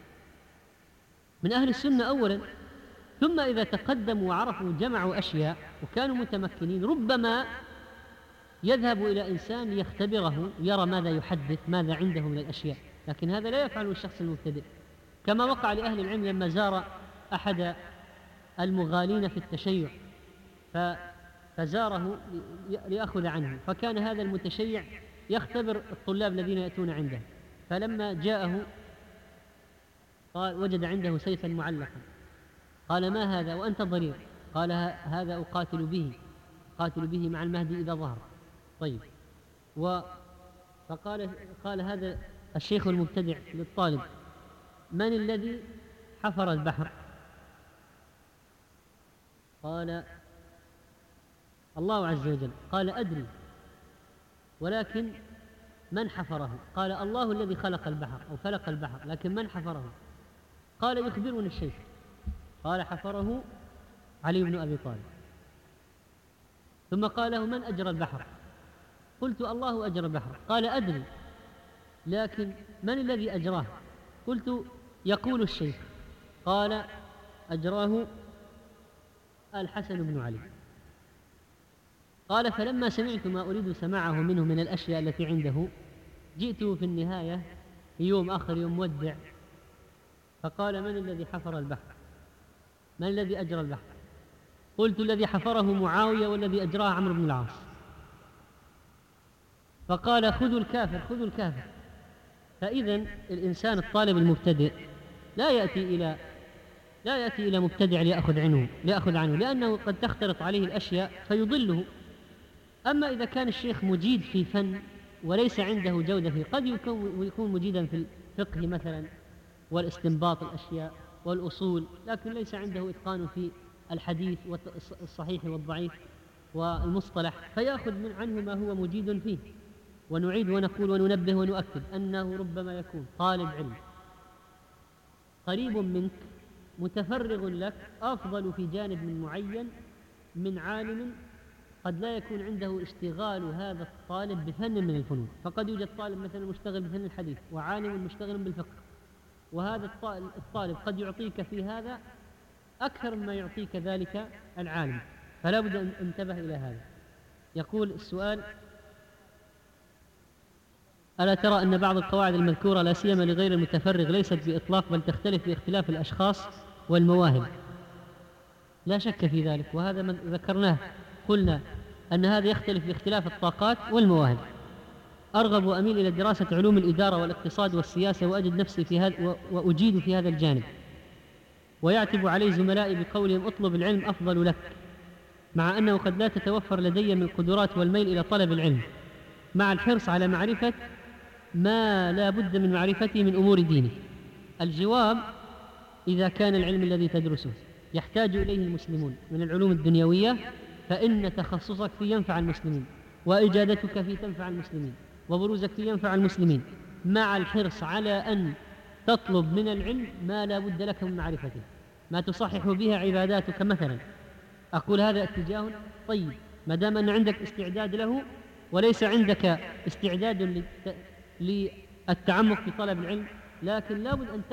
من أهل السنة أولا، ثم إذا تقدموا وعرفوا جمعوا أشياء وكانوا متمكنين ربما يذهب إلى إنسان يختبره يرى ماذا يحدث، ماذا عنده من الأشياء، لكن هذا لا يفعله الشخص المبتدئ. كما وقع لأهل العلم لما زار أحد المغالين في التشيع فزاره ليأخذ عنه، فكان هذا المتشيع يختبر الطلاب الذين يأتون عنده، فلما جاءه قال وجد عنده سيفا معلقا، قال: ما هذا وأنت ضرير؟ قال: هذا أقاتل به مع المهدي إذا ظهر. طيب، فقال هذا الشيخ المبتدع للطالب: من الذي حفر البحر؟ قال: الله عز وجل. قال: أدري، ولكن من حفره؟ قال: الله الذي خلق البحر أو فلق البحر، لكن من حفره؟ قال: يخبرني الشيخ. قال: حفره علي بن أبي طالب. ثم قال له: من أجرى البحر؟ قلت: الله أجرى البحر. قال: أدري، لكن من الذي أجراه؟ قلت: يقول الشيخ. قال: أجراه الحسن بن علي. قال: فلما سمعت ما أريد سماعه منه من الأشياء التي عنده، جئته في النهاية في يوم آخر، يوم مودع، فقال: من الذي حفر البحر؟ من الذي أجرى البحر؟ قلت: الذي حفره معاوية، والذي أجراه عمرو بن العاص. فقال: خذوا الكافر، خذوا الكافر. فإذن الإنسان الطالب المبتدئ لا يأتي إلى مبتدع ليأخذ عنه، لأنه قد تختلط عليه الأشياء فيضله. أما إذا كان الشيخ مجيد في فن وليس عنده جودة فيه، قد يكون مجيدا في الفقه مثلا والاستنباط الأشياء والأصول، لكن ليس عنده إتقان في الحديث والصحيح والضعيف والمصطلح، فيأخذ عنه ما هو مجيد فيه. ونعيد ونقول وننبه ونؤكد أنه ربما يكون طالب علم قريب منك متفرغ لك أفضل في جانب من معين من عالم قد لا يكون عنده اشتغال هذا الطالب بفن من الفنون. فقد يوجد طالب مثلا مشتغل بفن الحديث وعالم مشتغل بالفقه، وهذا الطالب قد يعطيك في هذا أكثر مما يعطيك ذلك العالم، فلا بد أن انتبه إلى هذا. يقول السؤال: ألا ترى أن بعض القواعد المذكورة لا سيما لغير المتفرغ ليست بإطلاق، بل تختلف باختلاف الأشخاص والمواهب؟ لا شك في ذلك، وهذا من ذكرناه، قلنا أن هذا يختلف باختلاف الطاقات والمواهب. أرغب وأميل إلى دراسة علوم الإدارة والاقتصاد والسياسة، وأجد نفسي في هذا وأجيد في هذا الجانب، ويعتب علي زملائي بقولهم: اطلب العلم أفضل لك، مع أنه قد لا تتوفر لدي من القدرات والميل إلى طلب العلم، مع الحرص على معرفة ما لا بد من معرفته من أمور ديني. الجواب: إذا كان العلم الذي تدرسه يحتاج إليه المسلمون من العلوم الدنيوية، فإن تخصصك فيه ينفع المسلمين، وإجادتك فيه تنفع المسلمين، وبروزك فيه ينفع المسلمين، مع الحرص على أن تطلب من العلم ما لا بد لك من معرفته، ما تصحح به عباداتك مثلا. أقول هذا اتجاه طيب، ما دام أن عندك استعداد له وليس عندك استعداد للتعمق في طلب العلم، لكن لا بد أن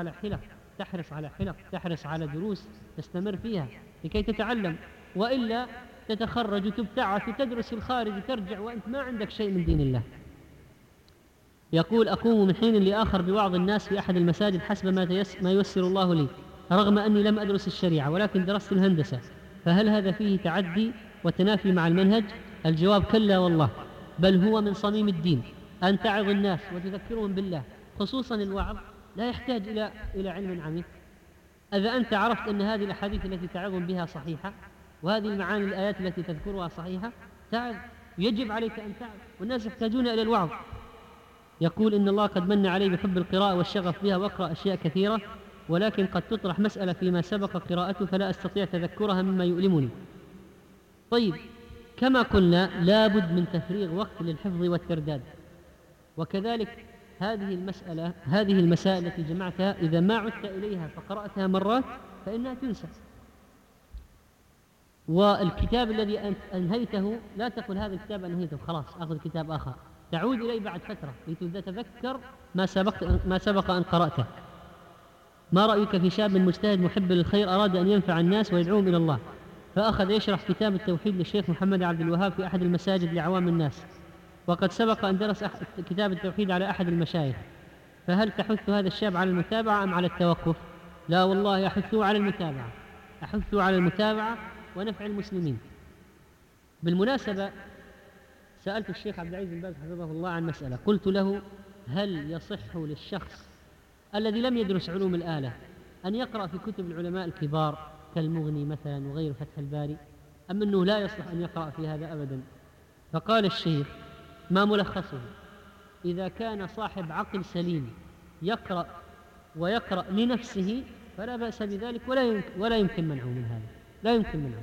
تحرص على دروس تستمر فيها لكي تتعلم، وإلا تتخرج وتبتعث وتدرس في الخارج ترجع وأنت ما عندك شيء من دين الله. يقول: أقوم من حين لآخر بوعظ الناس في أحد المساجد حسب ما ييسر الله لي، رغم أني لم أدرس الشريعة ولكن درست الهندسة، فهل هذا فيه تعدي وتنافي مع المنهج؟ الجواب: كلا والله، بل هو من صميم الدين أن تعظ الناس وتذكرهم بالله، خصوصا الوعظ لا يحتاج إلى علم عميق. إذا أنت عرفت أن هذه الأحاديث التي تعظهم بها صحيحة، وهذه المعاني الآيات التي تذكرها صحيحة، تعظ، يجب عليك أن تعظ، والناس يحتاجون إلى الوعظ. يقول: إن الله قد من علي بحب القراءة والشغف بها، وأقرأ أشياء كثيرة، ولكن قد تطرح مسألة فيما سبق قراءته فلا أستطيع تذكرها مما يؤلمني. طيب، كما قلنا لا بد من تفريغ وقت للحفظ والترداد، وكذلك هذه المسائل التي جمعتها إذا ما عدت إليها فقرأتها مرات فإنها تنسى. والكتاب الذي أنهيته لا تقل هذا الكتاب أنهيته خلاص أخذ كتاب آخر، تعود إليه بعد فترة لتتذكر ما سبق أن قرأته. ما رأيك في شاب مجتهد محب للخير أراد أن ينفع الناس ويدعوهم إلى الله، فأخذ يشرح كتاب التوحيد للشيخ محمد عبد الوهاب في أحد المساجد لعوام الناس، وقد سبق أن درس كتاب التوحيد على أحد المشايخ، فهل تحث هذا الشاب على المتابعة أم على التوقف؟ لا والله، أحثه على المتابعة ونفع المسلمين. بالمناسبة سألت الشيخ عبد العزيز بن باز حفظه الله عن مسألة، قلت له: هل يصح للشخص الذي لم يدرس علوم الآلة أن يقرأ في كتب العلماء الكبار كالمغني مثلا وغير فتح الباري، أم أنه لا يصلح أن يقرأ في هذا أبدا؟ فقال الشيخ: ما ملخصه؟ إذا كان صاحب عقل سليم يقرأ ويقرأ لنفسه فلا بأس بذلك، ولا يمكن منعه من هذا، لا يمكن منعه.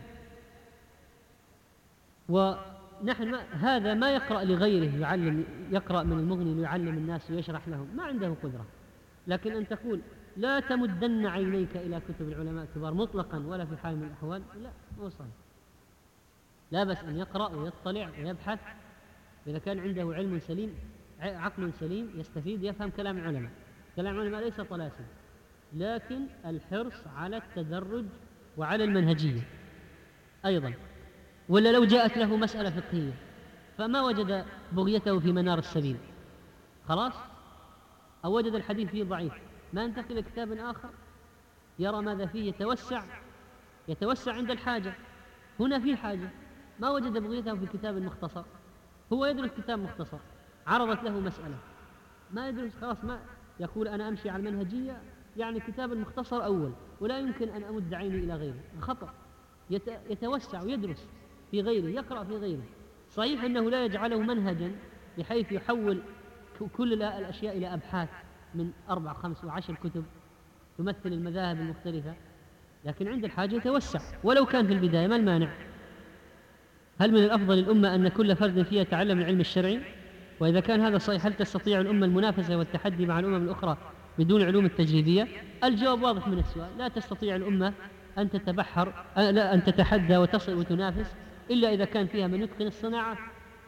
ونحن هذا ما يقرأ لغيره، يقرأ من المغني ليعلم الناس ويشرح لهم، ما عنده قدرة. لكن أن تقول لا تمدن عينيك إلى كتب العلماء الكبار مطلقا ولا في حال من الأحوال، لا، مو صحيح. لا بأس أن يقرأ ويطلع ويبحث، إذا كان عنده علم سليم، عقل سليم، يستفيد، يفهم كلام العلماء. كلام العلماء ليس طلاسم، لكن الحرص على التدرج وعلى المنهجية أيضا. ولا لو جاءت له مسألة فقهية فما وجد بغيته في منار السبيل خلاص، أو وجد الحديث فيه ضعيف، ما ينتقل إلى كتاب آخر يرى ماذا فيه، يتوسع عند الحاجة. هنا في حاجة، ما وجد بغيته في كتاب مختصر، هو يدرس كتاب مختصر، عرضت له مسألة ما يدرس، خلاص ما يقول أنا أمشي على المنهجية، يعني كتاب المختصر أول ولا يمكن أن أمد عيني إلى غيره، خطأ. يتوسع ويدرس في غيره، يقرأ في غيره. صحيح أنه لا يجعله منهجا بحيث يحول كل الأشياء إلى أبحاث من 4 5 و10 كتب تمثل المذاهب المختلفة، لكن عند الحاجة يتوسع ولو كان في البداية، ما المانع؟ هل من الأفضل الأمة أن كل فرد فيها يتعلم العلم الشرعي؟ وإذا كان هذا صحيح، هل تستطيع الأمة المنافسة والتحدي مع الأمم الأخرى بدون العلوم التجريبية؟ الجواب واضح من السؤال، لا تستطيع الأمة أن تتبحر، لا أن تتحدى وتصل وتنافس إلا إذا كان فيها من يتقن الصناعة.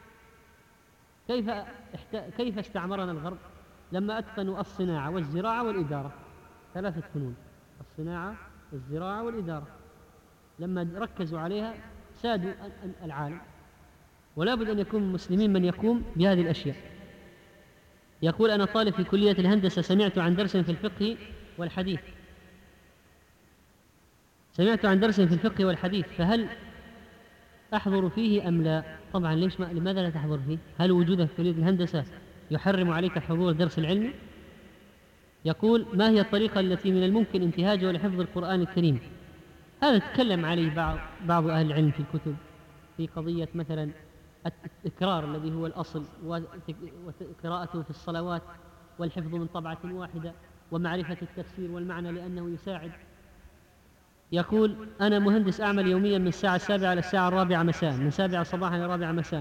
كيف استعمرنا الغرب لما أتقنوا الصناعة والزراعة والإدارة، 3 فنون، الصناعة والزراعة والإدارة، لما ركزوا عليها سادوا العالم. ولا بد أن يكون المسلمين من يقوم بهذه الأشياء. يقول أنا طالب في كلية الهندسة، سمعت عن درس في الفقه والحديث، فهل أحضر فيه أم لا؟ طبعا لماذا لا تحضر فيه؟ هل وجودك في كلية الهندسة يحرم عليك حضور الدرس العلمي؟ يقول ما هي الطريقة التي من الممكن انتهاجها لحفظ القرآن الكريم؟ هذا تكلم عليه بعض أهل العلم في الكتب، في قضية مثلا التكرار الذي هو الأصل، وقراءته في الصلوات، والحفظ من طبعة واحدة، ومعرفة التفسير والمعنى لأنه يساعد. يقول أنا مهندس أعمل يوميا من الساعة 7 إلى الساعة 4 مساء، من 7 صباحا إلى 4 مساء،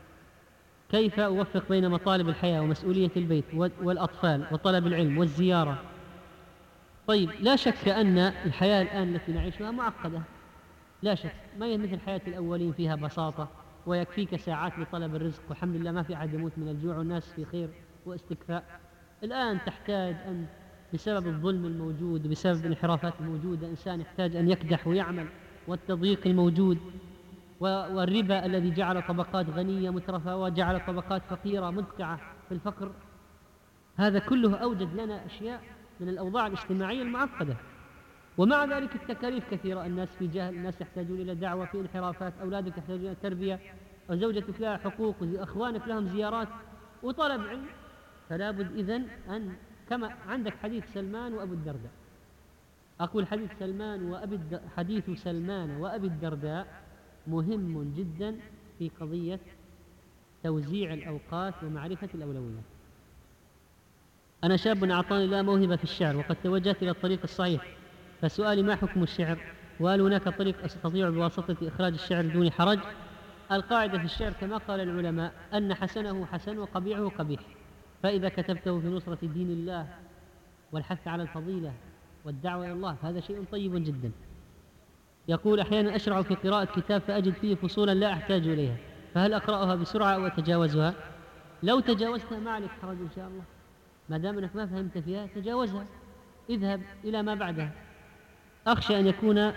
كيف أوفق بين مطالب الحياة ومسؤولية البيت والأطفال وطلب العلم والزيارة؟ طيب، لا شك أن الحياة الآن التي نعيشها معقدة، لا شك، ما هي مثل حياة الأولين، فيها بساطة ويكفيك ساعات لطلب الرزق، والحمد لله ما في أحد يموت من الجوع والناس في خير واستكفاء. الآن تحتاج أن بسبب الظلم الموجود وبسبب الانحرافات الموجودة إنسان يحتاج أن يكدح ويعمل، والتضييق الموجود والربا الذي جعل طبقات غنية مترفة وجعل طبقات فقيرة مدقعة في الفقر. هذا كله أوجد لنا أشياء من الأوضاع الاجتماعية المعقدة. ومع ذلك التكاليف كثيرة، الناس في جهل، الناس يحتاجون إلى دعوة، في انحرافات، أولادك يحتاجون إلى تربية، وزوجتك لها حقوق، وأخوانك لهم زيارات وطلب علم. فلا بد إذن أن كما عندك حديث سلمان وأبو الدرداء، أقول حديث سلمان وأبي الدرداء مهم جدا في قضية توزيع الأوقات ومعرفة الأولويات. أنا شاب أعطاني الله موهبة في الشعر، وقد توجهت إلى الطريق الصحيح، فسؤالي ما حكم الشعر؟ وهل هناك طريق أستطيع بواسطة إخراج الشعر بدون حرج؟ القاعدة في الشعر كما قال العلماء أن حسنه حسن وقبيحه قبيح، فإذا كتبته في نصرة دين الله والحث على الفضيلة والدعوة إلى الله فهذا شيء طيب جدا. يقول أحيانا أشرع في قراءة كتاب فأجد فيه فصولا لا أحتاج إليها، فهل أقرأها بسرعة أو أتجاوزها؟ لو تجاوزتها ما عليك حرج إن شاء الله، ما دام أنك ما فهمت فيها تجاوزها، اذهب إلى ما بعدها. أخشى أن يكون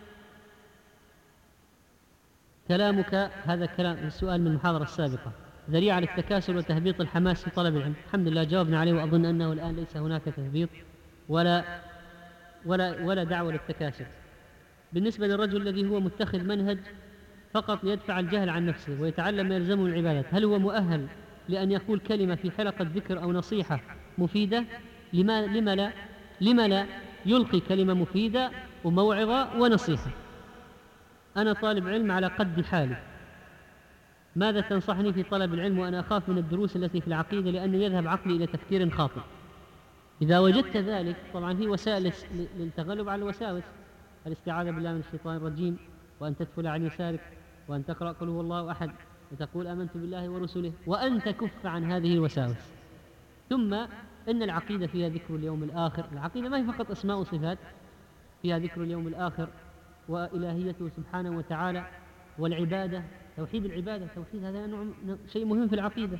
كلامك هذا كلام السؤال من المحاضرة السابقة ذريعة للتكاسل وتهبيط الحماس في طلب العلم. الحمد لله جاوبنا عليه، وأظن أنه الآن ليس هناك تهبيط ولا دعوة للتكاسل. بالنسبة للرجل الذي هو متخذ منهج فقط ليدفع الجهل عن نفسه ويتعلم ما يلزمه من العبادات، هل هو مؤهل لأن يقول كلمة في حلقة ذكر أو نصيحة مفيدة؟ لما لا يلقي كلمة مفيدة وموعظة ونصيحة؟ أنا طالب علم على قد حالي، ماذا تنصحني في طلب العلم وأنا أخاف من الدروس التي في العقيدة لأنه يذهب عقلي إلى تفكير خاطئ؟ إذا وجدت ذلك طبعا في وسائل للتغلب على الوساوس: الاستعاذة بالله من الشيطان الرجيم، وأن تدفل عن يسارك، وأن تقرأ قل هو الله أحد، وتقول آمنت بالله ورسله، وأن تكف عن هذه الوساوس. ثم إن العقيدة فيها ذكر اليوم الآخر. العقيدة ما هي فقط أسماء وصفات، فيها ذكر اليوم الآخر وإلهيته سبحانه وتعالى، والعبادة، توحيد العبادة. توحيد هذا شيء مهم في العقيدة.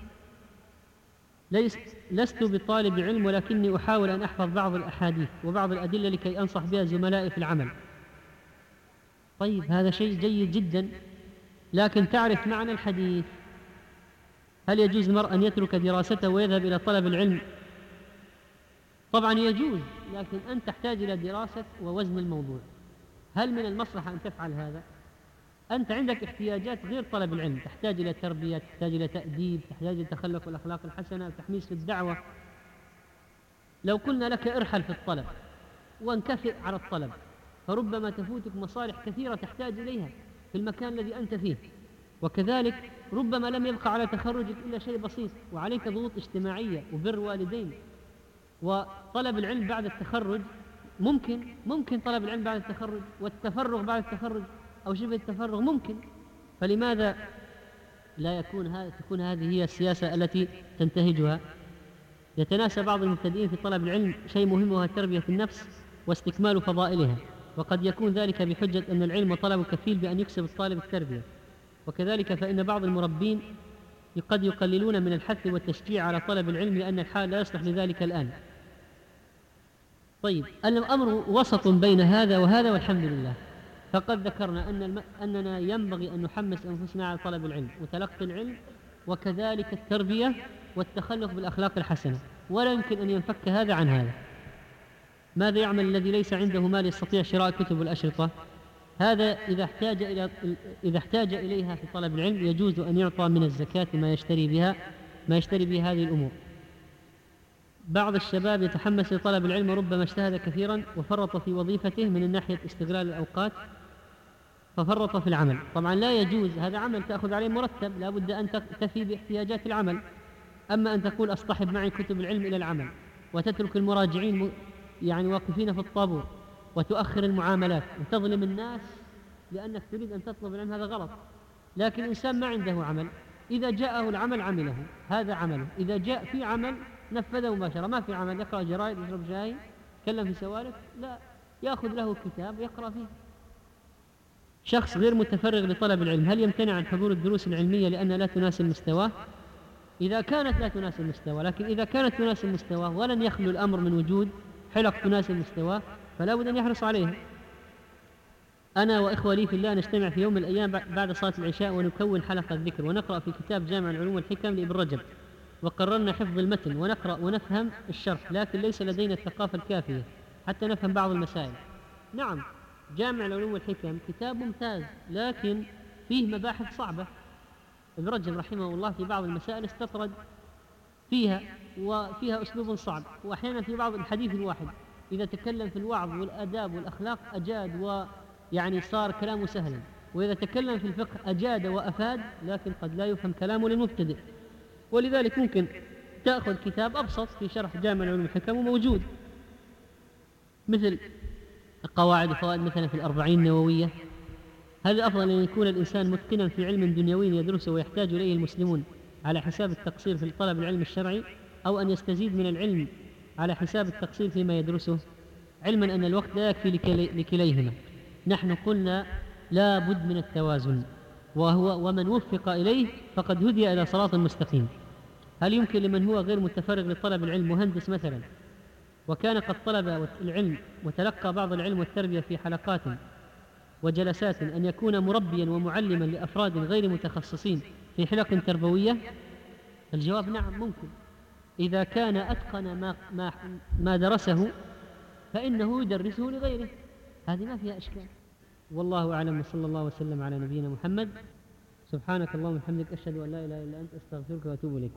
لست بطالب علم، ولكني أحاول أن أحفظ بعض الأحاديث وبعض الأدلة لكي أنصح بها زملائي في العمل. طيب، هذا شيء جيد جدا، لكن تعرف معنى الحديث. هل يجوز المرء أن يترك دراسته ويذهب إلى طلب العلم؟ طبعا يجوز، لكن أنت تحتاج إلى دراسة ووزن الموضوع. هل من المصلحة أن تفعل هذا؟ أنت عندك احتياجات غير طلب العلم، تحتاج إلى تربية، تحتاج إلى تأديب، تحتاج إلى التخلق والأخلاق الحسنة، وتحميس في الدعوة. لو قلنا لك ارحل في الطلب وانكفئ على الطلب، فربما تفوتك مصالح كثيرة تحتاج إليها في المكان الذي أنت فيه. وكذلك ربما لم يبقى على تخرجك إلا شيء بسيط، وعليك ضغوط اجتماعية وبر والدين. وطلب العلم بعد التخرج ممكن طلب العلم بعد التخرج، والتفرغ بعد التخرج أو شبه التفرغ ممكن. فلماذا لا تكون هذه هي السياسة التي تنتهجها؟ يتناسى بعض المبتدئين في طلب العلم شيء مهم، وهو تربية النفس واستكمال فضائلها، وقد يكون ذلك بحجة أن العلم وطلبه كفيل بأن يكسب الطالب التربية. وكذلك فإن بعض المربين قد يقللون من الحث والتشجيع على طلب العلم لأن الحال لا يصلح لذلك الآن. طيب، الأمر وسط بين هذا وهذا، والحمد لله. فقد ذكرنا أننا ينبغي أن نحمس أنفسنا على طلب العلم وتلقي العلم، وكذلك التربية والتخلق بالأخلاق الحسنة، ولا يمكن أن ينفك هذا عن هذا. ماذا يعمل الذي ليس عنده مال يستطيع شراء كتب والأشرطة؟ هذا إذا احتاج إليها في طلب العلم يجوز أن يعطى من الزكاة ما يشتري بها هذه الأمور. بعض الشباب يتحمس لطلب العلم وربما اجتهد كثيرا وفرط في وظيفته من ناحية استغلال الأوقات، ففرط في العمل. طبعا لا يجوز، هذا عمل تأخذ عليه مرتب، لا بد أن تفي باحتياجات العمل. أما أن تقول أصطحب معي كتب العلم إلى العمل وتترك المراجعين واقفين في الطابور، وتؤخر المعاملات وتظلم الناس لأنك تريد أن تطلب العلم، هذا غلط. لكن الإنسان ما عنده عمل، إذا جاءه العمل عمله، هذا عمله. إذا جاء في عمل نفذه مباشرة، ما في عمل يقرأ جرائد، يشرب شاي، يتكلم في سوالف، لا، يأخذ له كتاب يقرأ فيه. شخص غير متفرغ لطلب العلم هل يمتنع عن حضور الدروس العلمية لأنها لا تناسب مستواه؟ إذا كانت لا تناسب مستواه، لكن إذا كانت تناسب مستواه ولن يخلو الأمر من وجود حلق تناسب مستواه، فلا بد أن يحرص عليها. أنا وإخوة لي في الله نجتمع في يوم من الأيام بعد صلاة العشاء ونكون حلقة ذكر، ونقرأ في كتاب جامع العلوم والحكم لابن رجب، وقررنا حفظ المتن ونقرأ ونفهم الشرح، لكن ليس لدينا الثقافة الكافية حتى نفهم بعض المسائل. نعم، جامع العلوم والحكم كتاب ممتاز، لكن فيه مباحث صعبة. ابن رجب رحمه الله في بعض المسائل استطرد فيها، وفيها أسلوب صعب، وأحيانا في بعض الحديث الواحد إذا تكلم في الوعظ والآداب والأخلاق أجاد صار كلامه سهلا، وإذا تكلم في الفقه أجاد وأفاد، لكن قد لا يفهم كلامه للمبتدئ. ولذلك ممكن تأخذ كتاب أبسط في شرح جامع العلوم والحكم وموجود، مثل القواعد والفوائد مثلا في الأربعين النووية. هل أفضل أن يكون الإنسان متقنا في علم دنيوي يدرسه ويحتاج إليه المسلمون على حساب التقصير في طلب العلم الشرعي، أو أن يستزيد من العلم على حساب التقصير فيما يدرسه، علما أن الوقت لا يكفي لكليهما؟ نحن قلنا لا بد من التوازن، ومن وفق إليه فقد هدي إلى صراط مستقيم. هل يمكن لمن هو غير متفرغ لطلب العلم، مهندس مثلا، وكان قد طلب العلم وتلقى بعض العلم والتربية في حلقات وجلسات، أن يكون مربيا ومعلما لأفراد غير متخصصين في حلق تربوية؟ الجواب نعم، ممكن، إذا كان أتقن ما درسه فإنه يدرسه لغيره، هذه ما فيها إشكال. والله أعلم، وصلى الله وسلم على نبينا محمد. سبحانك اللهم وبحمدك، أشهد أن لا إله إلا أنت، أستغفرك وأتوب إليك.